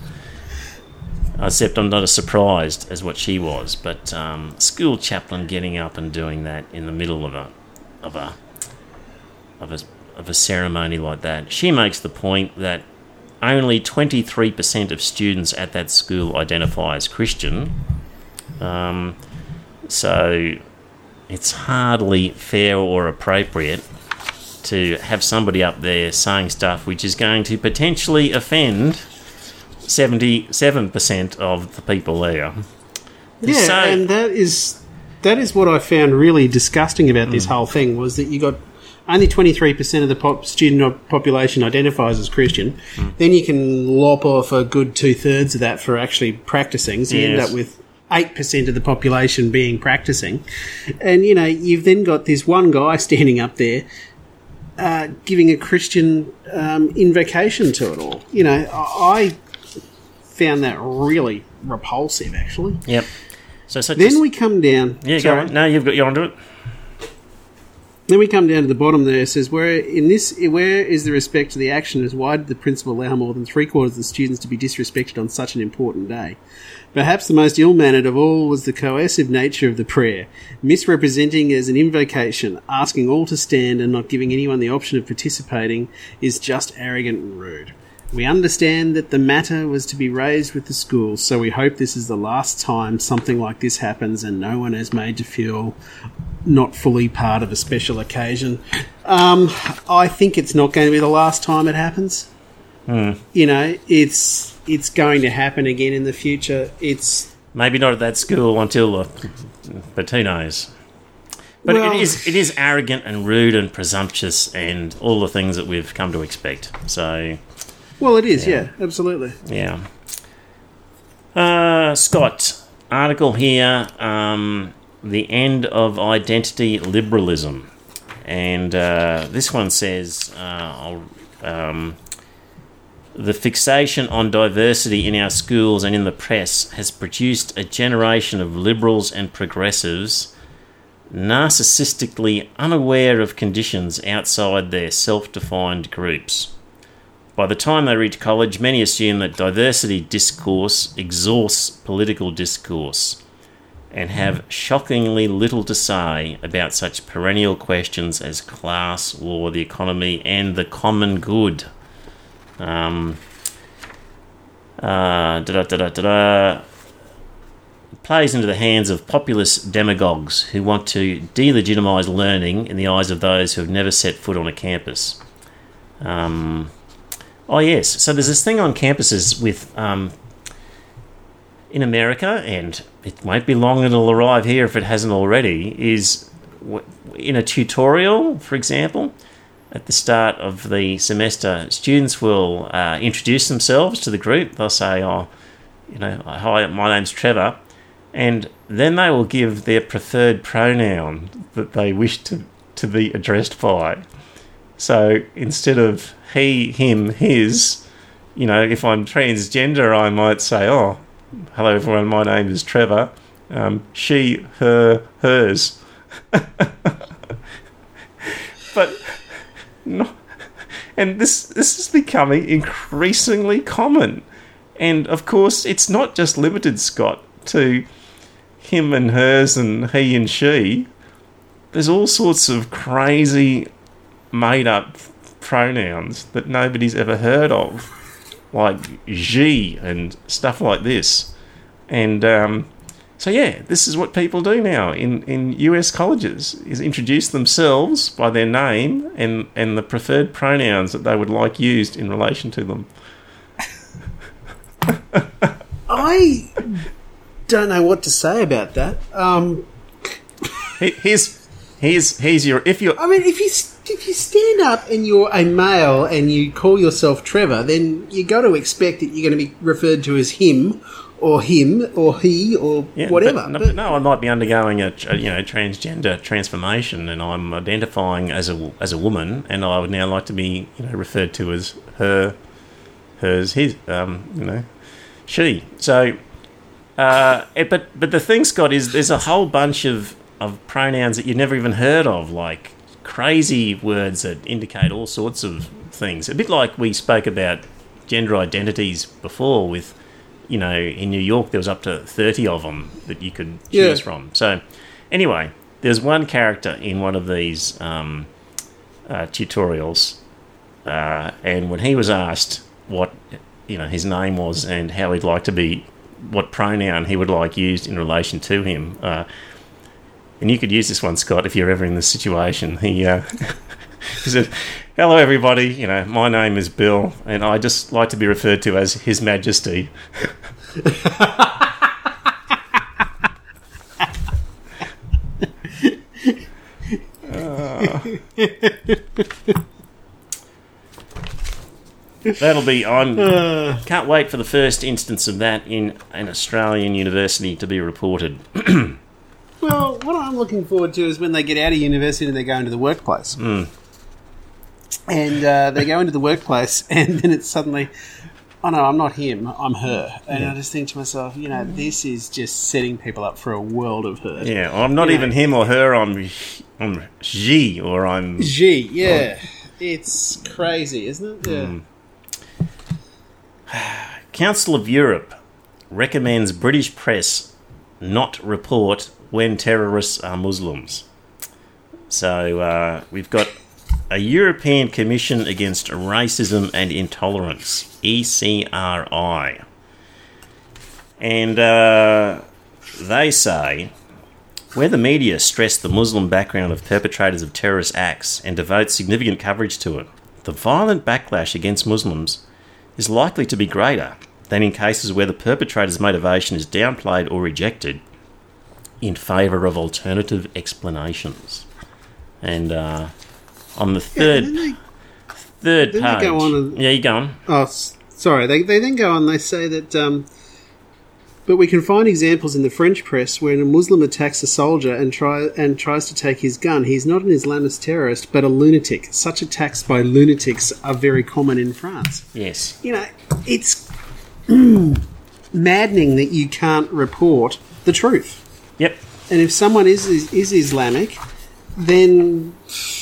except I'm not as surprised as what she was, but um, school chaplain getting up and doing that in the middle of a of a of a of a ceremony like that. She makes the point that only twenty-three percent of students at that school identify as Christian. Um, so it's hardly fair or appropriate to have somebody up there saying stuff which is going to potentially offend seventy-seven percent of the people there. Yeah, so, and that is that is what I found really disgusting about this mm. whole thing, was that you got only twenty-three percent of the pop, student population identifies as Christian. Mm. Then you can lop off a good two-thirds of that for actually practising, so you yes. end up with eight percent of the population being practising. And, you know, you've then got this one guy standing up there uh, giving a Christian um, invocation to it all. You know, I found that really repulsive, actually. Yep. So, so then we come down... Yeah, sorry. go on. No, you've got, you're onto it. Then we come down to the bottom there. It says, where in this, where is the respect to the actioners? Why did the principal allow more than three quarters of the students to be disrespected on such an important day? Perhaps the most ill-mannered of all was the coercive nature of the prayer, misrepresenting as an invocation, asking all to stand and not giving anyone the option of participating is just arrogant and rude. We understand that the matter was to be raised with the schools, so we hope this is the last time something like this happens and no one is made to feel not fully part of a special occasion. Um, I think it's not going to be the last time it happens. Hmm. You know, it's it's going to happen again in the future. It's maybe not at that school until, uh, but who knows? But well, it is it is arrogant and rude and presumptuous and all the things that we've come to expect. So. Well, it is, yeah, yeah absolutely. Yeah. Uh, Scott, article here, um, The End of Identity Liberalism. And uh, this one says, uh, um, the fixation on diversity in our schools and in the press has produced a generation of liberals and progressives narcissistically unaware of conditions outside their self-defined groups. By the time they reach college, many assume that diversity discourse exhausts political discourse and have shockingly little to say about such perennial questions as class, war, the economy, and the common good. Um, uh, da-da-da-da-da-da. Plays into the hands of populist demagogues who want to delegitimise learning in the eyes of those who have never set foot on a campus. Um... Oh, yes. So there's this thing on campuses with, um, in America, and it won't be long it'll arrive here if it hasn't already, is w- in a tutorial, for example, at the start of the semester, students will uh, introduce themselves to the group. They'll say, oh, you know, hi, my name's Trevor. And then they will give their preferred pronoun that they wish to, to be addressed by. So instead of he, him, his, you know, if I'm transgender, I might say, oh, hello everyone, my name is Trevor. Um, she, her, hers. But, no, and this this is becoming increasingly common. And, of course, it's not just limited, Scott, to him and hers and he and she. There's all sorts of crazy made-up pronouns that nobody's ever heard of, like she and stuff like this. And um, so, yeah, this is what people do now in, in U S colleges, is introduce themselves by their name and, and the preferred pronouns that they would like used in relation to them. I don't know what to say about that. Um... Here's... Here's here's your if you. I mean, if you if you stand up and you're a male and you call yourself Trevor, then you got to expect that you're going to be referred to as him or him or he or yeah, whatever. But, but, no, I might be undergoing a, a you know transgender transformation, and I'm identifying as a as a woman, and I would now like to be you know referred to as her, hers, his, um, you know, she. So, uh, it, but but the thing, Scott, is there's a whole bunch of of pronouns that you've never even heard of, like crazy words that indicate all sorts of things. A bit like we spoke about gender identities before with, you know, in New York there was up to thirty of them that you could choose yeah. from. So anyway, there's one character in one of these um, uh, tutorials uh, and when he was asked what, you know, his name was and how he'd like to be, what pronoun he would like used in relation to him. Uh, and you could use this one, Scott, if you're ever in this situation. He, uh, he said, "Hello, everybody. You know, my name is Bill, and I just like to be referred to as His Majesty." uh. That'll be on. Uh, can't wait for the first instance of that in an Australian university to be reported. Well, what I'm looking forward to is when they get out of university and they go into the workplace. Mm. And uh, they go into the workplace and then it's suddenly, oh no, I'm not him, I'm her. And yeah. I just think to myself, you know, this is just setting people up for a world of hurt. Yeah, well, I'm not you even know. him or her, I'm, I'm she or I'm... She, yeah. Oh. It's crazy, isn't it? Yeah. Mm. Council of Europe recommends British press not report when terrorists are Muslims. So uh, we've got a European Commission Against Racism and Intolerance, E C R I. And uh, they say, where the media stress the Muslim background of perpetrators of terrorist acts and devote significant coverage to it, the violent backlash against Muslims is likely to be greater than in cases where the perpetrator's motivation is downplayed or rejected in favour of alternative explanations. And uh, on the third yeah, they, third then page... They go on and, yeah, you go on. Oh, sorry. They, they then go on, they say that... Um, but we can find examples in the French press where a Muslim attacks a soldier and try and tries to take his gun. He's not an Islamist terrorist, but a lunatic. Such attacks by lunatics are very common in France. Yes. You know, it's mm, maddening that you can't report the truth. Yep. And if someone is is, is Islamic, then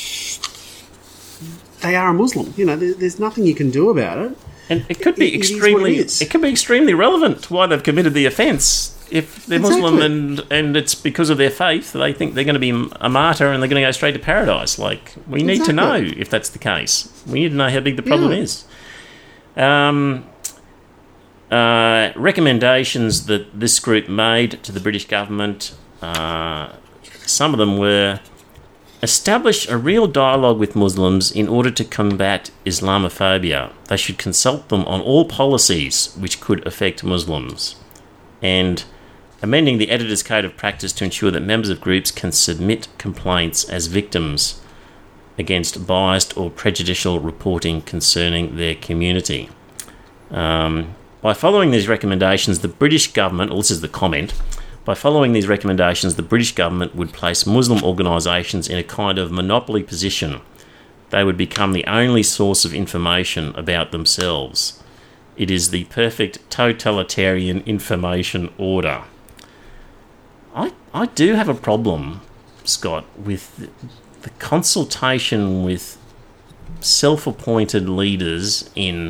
they are a Muslim. You know, there, there's nothing you can do about it. And it could be it, extremely it, is it, it could be extremely relevant to why they've committed the offence. If they're exactly. Muslim and and it's because of their faith, they think they're going to be a martyr and they're going to go straight to paradise. Like, we need exactly. to know if that's the case. We need to know how big the problem yeah. is. Um, uh, recommendations that this group made to the British government, uh, some of them were: establish a real dialogue with Muslims in order to combat Islamophobia. They should consult them on all policies which could affect Muslims. And amending the Editor's Code of Practice to ensure that members of groups can submit complaints as victims against biased or prejudicial reporting concerning their community. Um, by following these recommendations, the British government, or this is the comment, By following these recommendations, the British government would place Muslim organisations in a kind of monopoly position. They would become the only source of information about themselves. It is the perfect totalitarian information order. I I do have a problem, Scott, with the, the consultation with self-appointed leaders in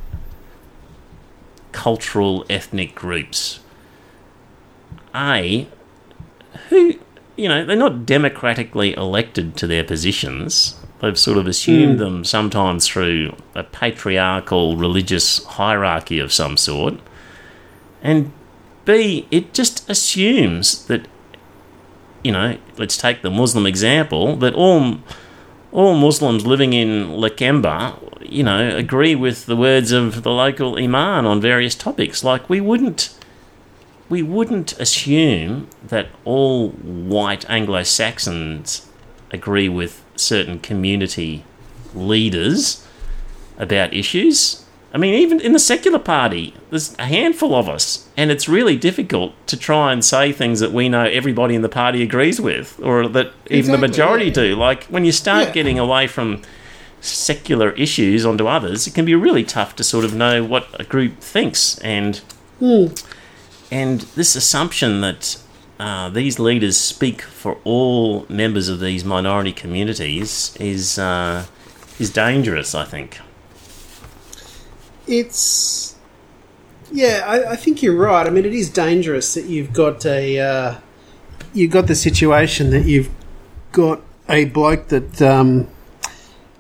cultural ethnic groups. A, who, you know, they're not democratically elected to their positions. They've sort of assumed mm. them sometimes through a patriarchal religious hierarchy of some sort. And B, it just assumes that, you know, let's take the Muslim example, that all all Muslims living in Lakemba, you know, agree with the words of the local imam on various topics. Like, we wouldn't... We wouldn't assume that all white Anglo-Saxons agree with certain community leaders about issues. I mean, even in the secular party, there's a handful of us, and it's really difficult to try and say things that we know everybody in the party agrees with, or that even exactly, the majority yeah. do. Like, when you start yeah. getting away from secular issues onto others, it can be really tough to sort of know what a group thinks. And... Mm. And this assumption that uh, these leaders speak for all members of these minority communities is uh, is dangerous, I think. It's... Yeah, I, I think you're right. I mean, it is dangerous that you've got a... Uh, you've got the situation that you've got a bloke that um,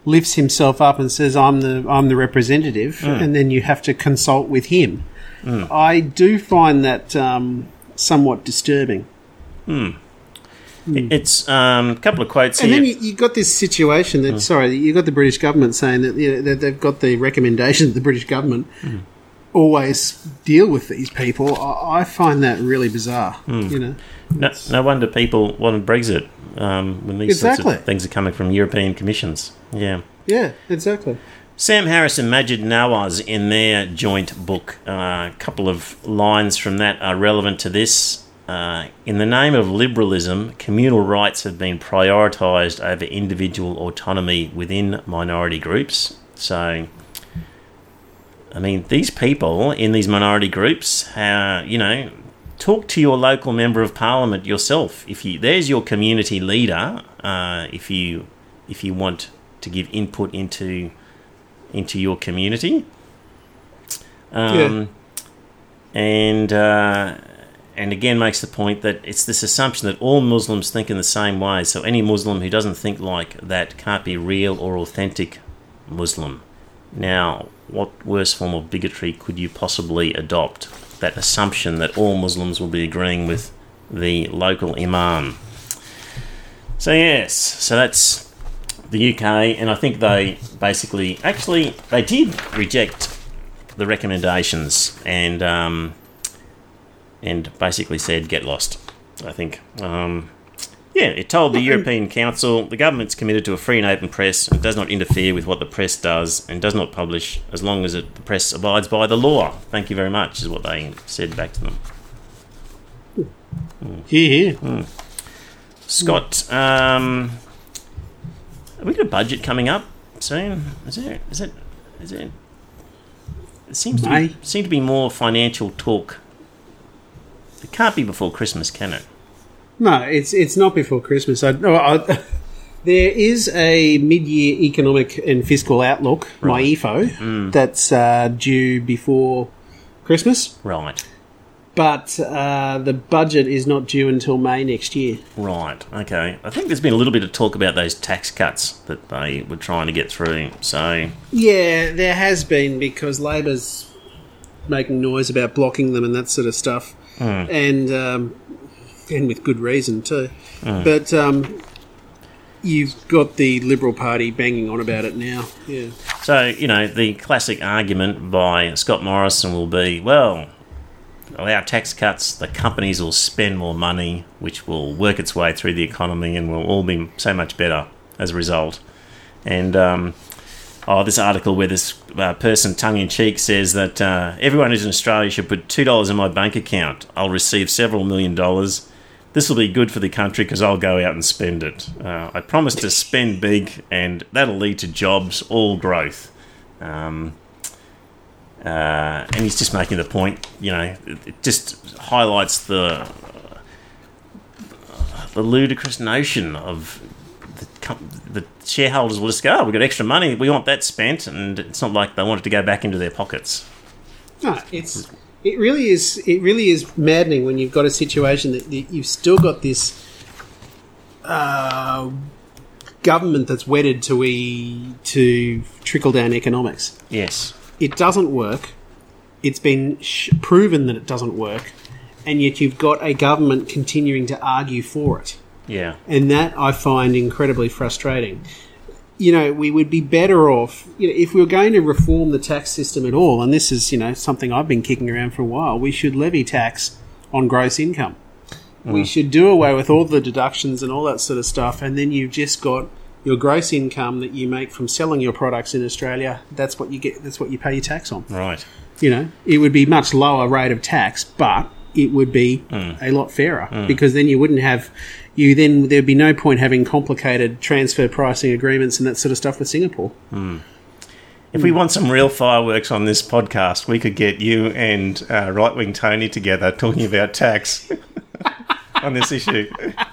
lifts himself up and says, I'm the I'm the representative, Mm. and then you have to consult with him. Mm. I do find that um, somewhat disturbing. Mm. It's um, a couple of quotes And here. then you, you got this situation that, sorry, you got the British government saying that, you know, that they've got the recommendation of the British government always deal with these people. I, I find that really bizarre, you know. no, no wonder people wanted Brexit um, when these sorts Exactly. of things are coming from European commissions. Yeah. Yeah, exactly. Sam Harris and Majid Nawaz in their joint book, uh, a couple of lines from that are relevant to this. Uh, in the name of liberalism, communal rights have been prioritised over individual autonomy within minority groups. So, I mean, these people in these minority groups, uh, you know, talk to your local member of parliament yourself. If you, there's your community leader. Uh, if you, if you want to give input into, into your community, um, Yeah. and. Uh, And again makes the point that it's this assumption that all Muslims think in the same way. So any Muslim who doesn't think like that can't be real or authentic Muslim. Now, what worse form of bigotry could you possibly adopt? That assumption that all Muslims will be agreeing with the local imam. So yes, so that's the U K, and I think they basically, actually, they did reject the recommendations and... Um, and basically said, get lost, I think. Um, yeah, it told the European Council, the government's committed to a free and open press and does not interfere with what the press does and does not publish as long as it, the press abides by the law. Thank you very much, is what they said back to them. Here, here. Mm. Scott, um, have we got a budget coming up soon? Is there, is it, is it, it seems to May. be, seem to be more financial talk. It can't be before Christmas, can it? No, it's it's not before Christmas. I, no, I, there is a mid-year economic and fiscal outlook, Right. my E F O, Mm. that's uh, due before Christmas, Right, but uh, the budget is not due until May next year. right, okay. I think there's been a little bit of talk about those tax cuts that they were trying to get through. So, Yeah, there has been, because Labor's making noise about blocking them and that sort of stuff, mm, and um, and with good reason too. Mm. But um, you've got the Liberal Party banging on about it now. Yeah. so you know, the classic argument by Scott Morrison will be, well, allow tax cuts, the companies will spend more money, which will work its way through the economy and we'll all be so much better as a result. And um, oh, this article where this uh, person, tongue-in-cheek, says that uh, everyone who's in Australia should put two dollars in my bank account. I'll receive several million dollars. This will be good for the country because I'll go out and spend it. Uh, I promise to spend big, and that'll lead to jobs, all growth. Um, uh, and he's just making the point, you know, it, it just highlights the uh, the ludicrous notion of the, com- the shareholders will just go, oh, we've got extra money, we want that spent, and it's not like they want it to go back into their pockets. No, it's it really is it really is maddening when you've got a situation that that you've still got this uh, government that's wedded to e to trickle down economics. Yes. It doesn't work. It's been sh- proven that it doesn't work, and yet you've got a government continuing to argue for it. Yeah. And that I find incredibly frustrating. You know, we would be better off, you know, if we were going to reform the tax system at all, and this is, you know, something I've been kicking around for a while, we should levy tax on gross income. Mm. We should do away with all the deductions and all that sort of stuff, and then you've just got your gross income that you make from selling your products in Australia. That's what you get. That's what you pay your tax on. Right. You know, it would be much lower rate of tax, but it would be Mm. a lot fairer Mm. because then you wouldn't have you then there'd be no point having complicated transfer pricing agreements and that sort of stuff with Singapore. Mm. If we want some real fireworks on this podcast, we could get you and uh, Right Wing Tony together talking about tax on this issue.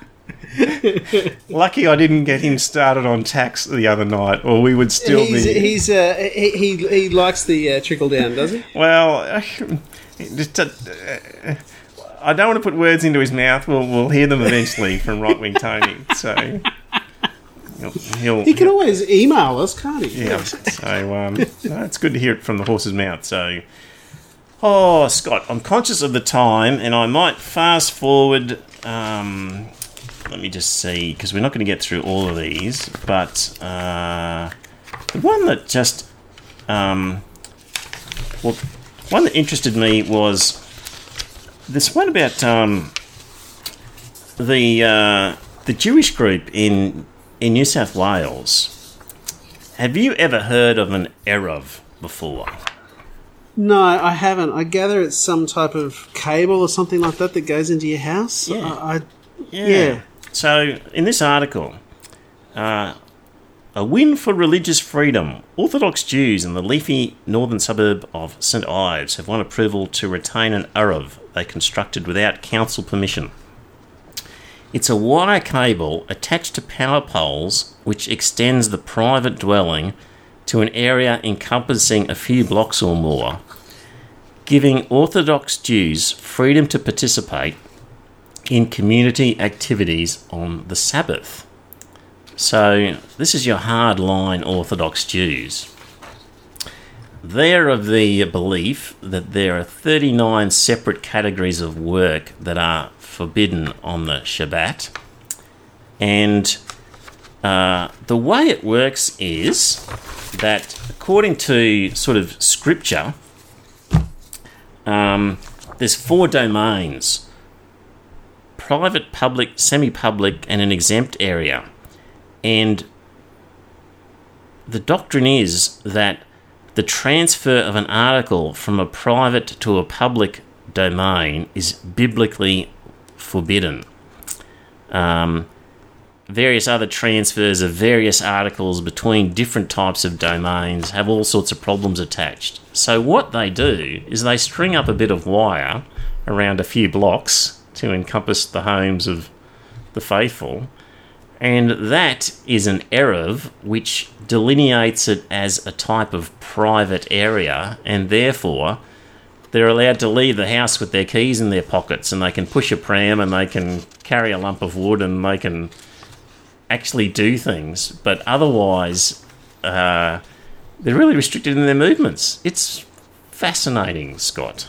Lucky I didn't get him started on tax the other night, or we would still he's, be. He's uh, he, he he likes the uh, trickle down, does he? Well, just uh, I don't want to put words into his mouth. We'll we'll hear them eventually from Right Wing Tony. So He'll, he'll, He can always email us, can't he? yeah. So um, no, it's good to hear it from the horse's mouth. So, oh, Scott, I'm conscious of the time, and I might fast forward. Um, let me just see, because we're not going to get through all of these. But uh, the one that just, um, well, one that interested me was this one about um, the uh, the Jewish group in in New South Wales. Have you ever heard of an Eruv before? No, I haven't. I gather it's some type of cable or something like that that goes into your house. Yeah. I, I, Yeah. yeah. So, in this article, uh, a win for religious freedom. Orthodox Jews in the leafy northern suburb of Saint Ives have won approval to retain an Eruv they constructed without council permission. It's a wire cable attached to power poles which extends the private dwelling to an area encompassing a few blocks or more, giving Orthodox Jews freedom to participate in community activities on the Sabbath. So this is your hardline Orthodox Jews. They're of the belief that there are thirty-nine separate categories of work that are forbidden on the Shabbat. And uh, the way it works is that according to sort of scripture, um, there's four domains: private, public, semi-public, and an exempt area. And the doctrine is that the transfer of an article from a private to a public domain is biblically forbidden. Um, various other transfers of various articles between different types of domains have all sorts of problems attached. So what they do is they string up a bit of wire around a few blocks to encompass the homes of the faithful, and that is an Eruv which delineates it as a type of private area, and therefore they're allowed to leave the house with their keys in their pockets, and they can push a pram, and they can carry a lump of wood, and they can actually do things. But otherwise, uh, they're really restricted in their movements. It's fascinating, Scott.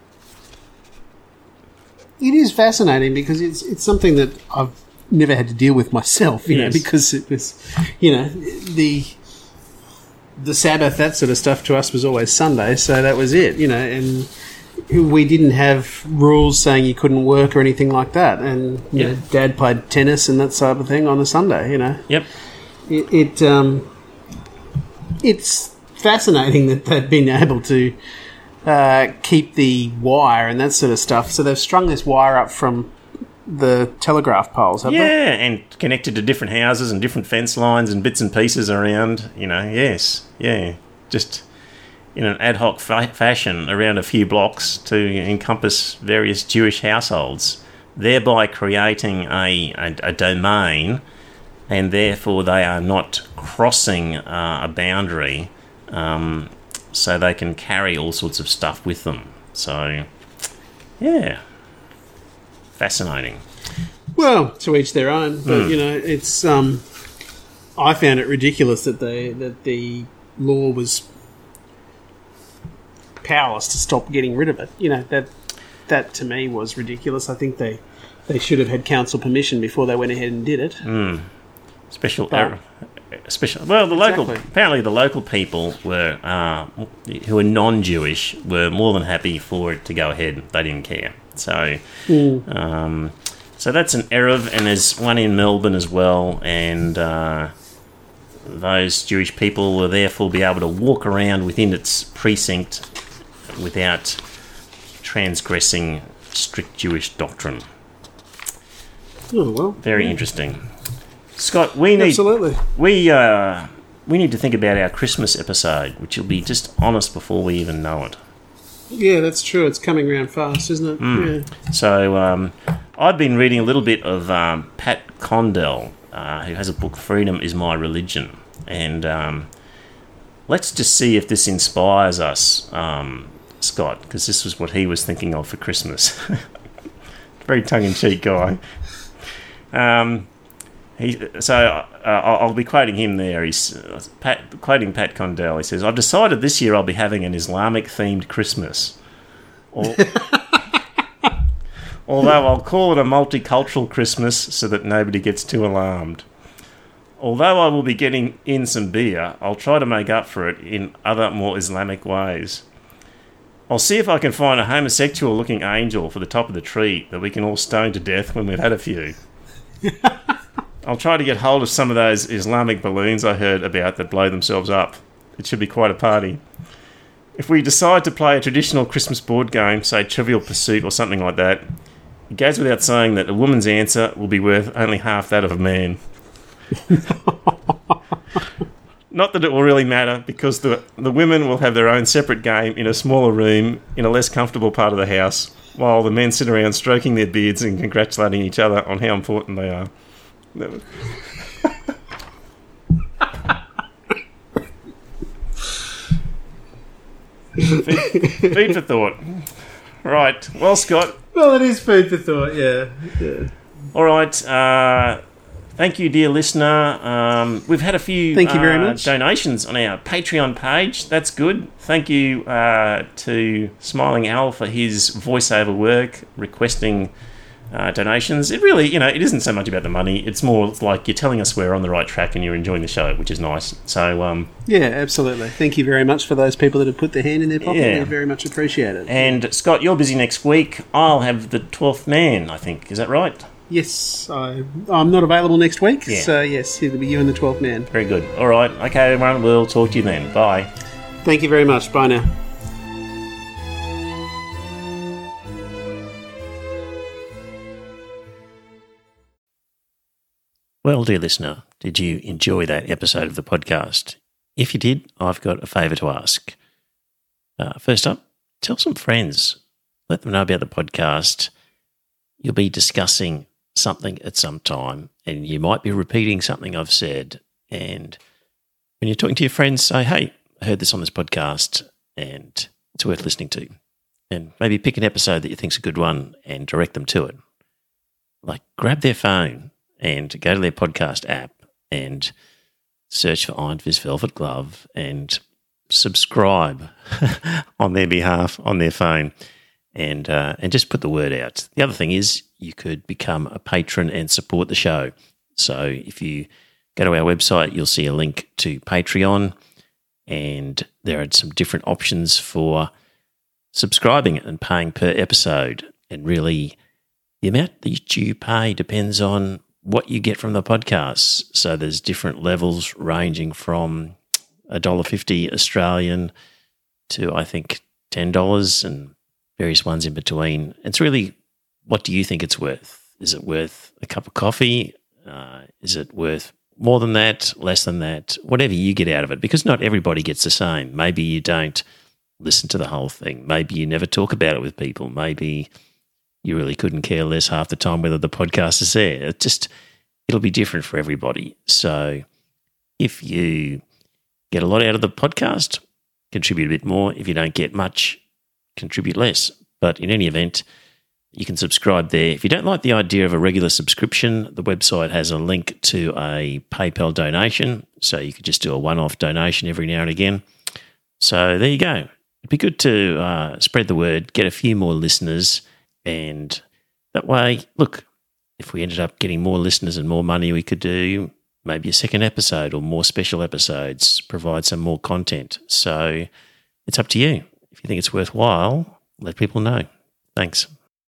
It is fascinating because it's it's something that I've never had to deal with myself, you Yes. know, because it was, you know, the the Sabbath, that sort of stuff to us was always Sunday, so that was it, you know, and we didn't have rules saying you couldn't work or anything like that, and you Yep. know, Dad played tennis and that type of thing on a Sunday, you know. Yep. It, it um, it's fascinating that they've been able to uh, keep the wire and that sort of stuff. So they've strung this wire up from the telegraph poles, have Yeah, they? and connected to different houses and different fence lines and bits and pieces around, you know, yes, yeah. Just in an ad hoc fa- fashion around a few blocks to encompass various Jewish households, thereby creating a, a, a domain, and therefore they are not crossing uh, a boundary, um, so they can carry all sorts of stuff with them. So, yeah. Fascinating. Well, to each their own, but Mm. you know, it's. Um, I found it ridiculous that they that the law was powerless to stop getting rid of it. You know, that that to me was ridiculous. I think they they should have had council permission before they went ahead and did it. Mm. Special, But- er, special. Well, the local Exactly. apparently the local people were uh, who were non-Jewish were more than happy for it to go ahead. They didn't care. So, Mm. um, so that's an Eruv, and there's one in Melbourne as well, and uh, those Jewish people will therefore be able to walk around within its precinct without transgressing strict Jewish doctrine. Oh well, Very interesting. Scott, we need absolutely. we uh, we need to think about our Christmas episode, which will be just on us before we even know it. Yeah, that's true. It's coming around fast, isn't it? Mm. Yeah. So um, I've been reading a little bit of um, Pat Condell, uh, who has a book, Freedom is My Religion. And um, let's just see if this inspires us, um, Scott, because this was what he was thinking of for Christmas. Very tongue-in-cheek guy. Um, He, so uh, I'll, I'll be quoting him there. He's uh, Pat, quoting Pat Condell. He says, "I've decided this year I'll be having an Islamic-themed Christmas. Or, although I'll call it a multicultural Christmas so that nobody gets too alarmed. Although I will be getting in some beer, I'll try to make up for it in other more Islamic ways. I'll see if I can find a homosexual-looking angel for the top of the tree that we can all stone to death when we've had a few. I'll try to get hold of some of those Islamic balloons I heard about that blow themselves up. It should be quite a party. If we decide to play a traditional Christmas board game, say Trivial Pursuit or something like that, it goes without saying that a woman's answer will be worth only half that of a man. Not that it will really matter, because the the women will have their own separate game in a smaller room in a less comfortable part of the house, while the men sit around stroking their beards and congratulating each other on how important they are." Feed, feed for thought. Right. Well, Scott. Well, it is food for thought, yeah. yeah. All right. Uh, thank you, dear listener. Um, we've had a few thank you very uh, much. donations on our Patreon page. That's good. Thank you uh, to Smiling Owl for his voiceover work, requesting Uh, donations. It really, you know, it isn't so much about the money. It's more like you're telling us we're on the right track and you're enjoying the show, which is nice. So, um, yeah, absolutely. Thank you very much for those people that have put their hand in their pocket. Yeah. We very much appreciate it. And Scott, you're busy next week. I'll have the twelfth man, I think. Is that right? Yes, I, I'm not available next week. Yeah. So, yes, it'll be you and the twelfth man. Very good. All right. Okay, everyone. We'll talk to you then. Bye. Thank you very much. Bye now. Well, dear listener, did you enjoy that episode of the podcast? If you did, I've got a favour to ask. Uh, first up, tell some friends. Let them know about the podcast. You'll be discussing something at some time, and you might be repeating something I've said. And when you're talking to your friends, say, hey, I heard this on this podcast, and it's worth listening to. And maybe pick an episode that you think's a good one and direct them to it. Like, grab their phone and go to their podcast app and search for Iron Fist Velvet Glove and subscribe on their behalf on their phone, and uh, and just put the word out. The other thing is you could become a patron and support the show. So if you go to our website, you'll see a link to Patreon, and there are some different options for subscribing and paying per episode. And really, the amount that you pay depends on what you get from the podcast. So there's different levels ranging from one dollar fifty Australian to, I think, ten dollars, and various ones in between. It's really, what do you think it's worth? Is it worth a cup of coffee? Uh, is it worth more than that, less than that? Whatever you get out of it, because not everybody gets the same. Maybe you don't listen to the whole thing. Maybe you never talk about it with people. Maybe you really couldn't care less half the time whether the podcast is there. It just, it'll be different for everybody. So if you get a lot out of the podcast, contribute a bit more. If you don't get much, contribute less. But in any event, you can subscribe there. If you don't like the idea of a regular subscription, the website has a link to a PayPal donation, so you could just do a one-off donation every now and again. So there you go. It'd be good to uh, spread the word, get a few more listeners, and that way, look, if we ended up getting more listeners and more money, we could do maybe a second episode or more special episodes, provide some more content. So it's up to you. If you think it's worthwhile, let people know. Thanks.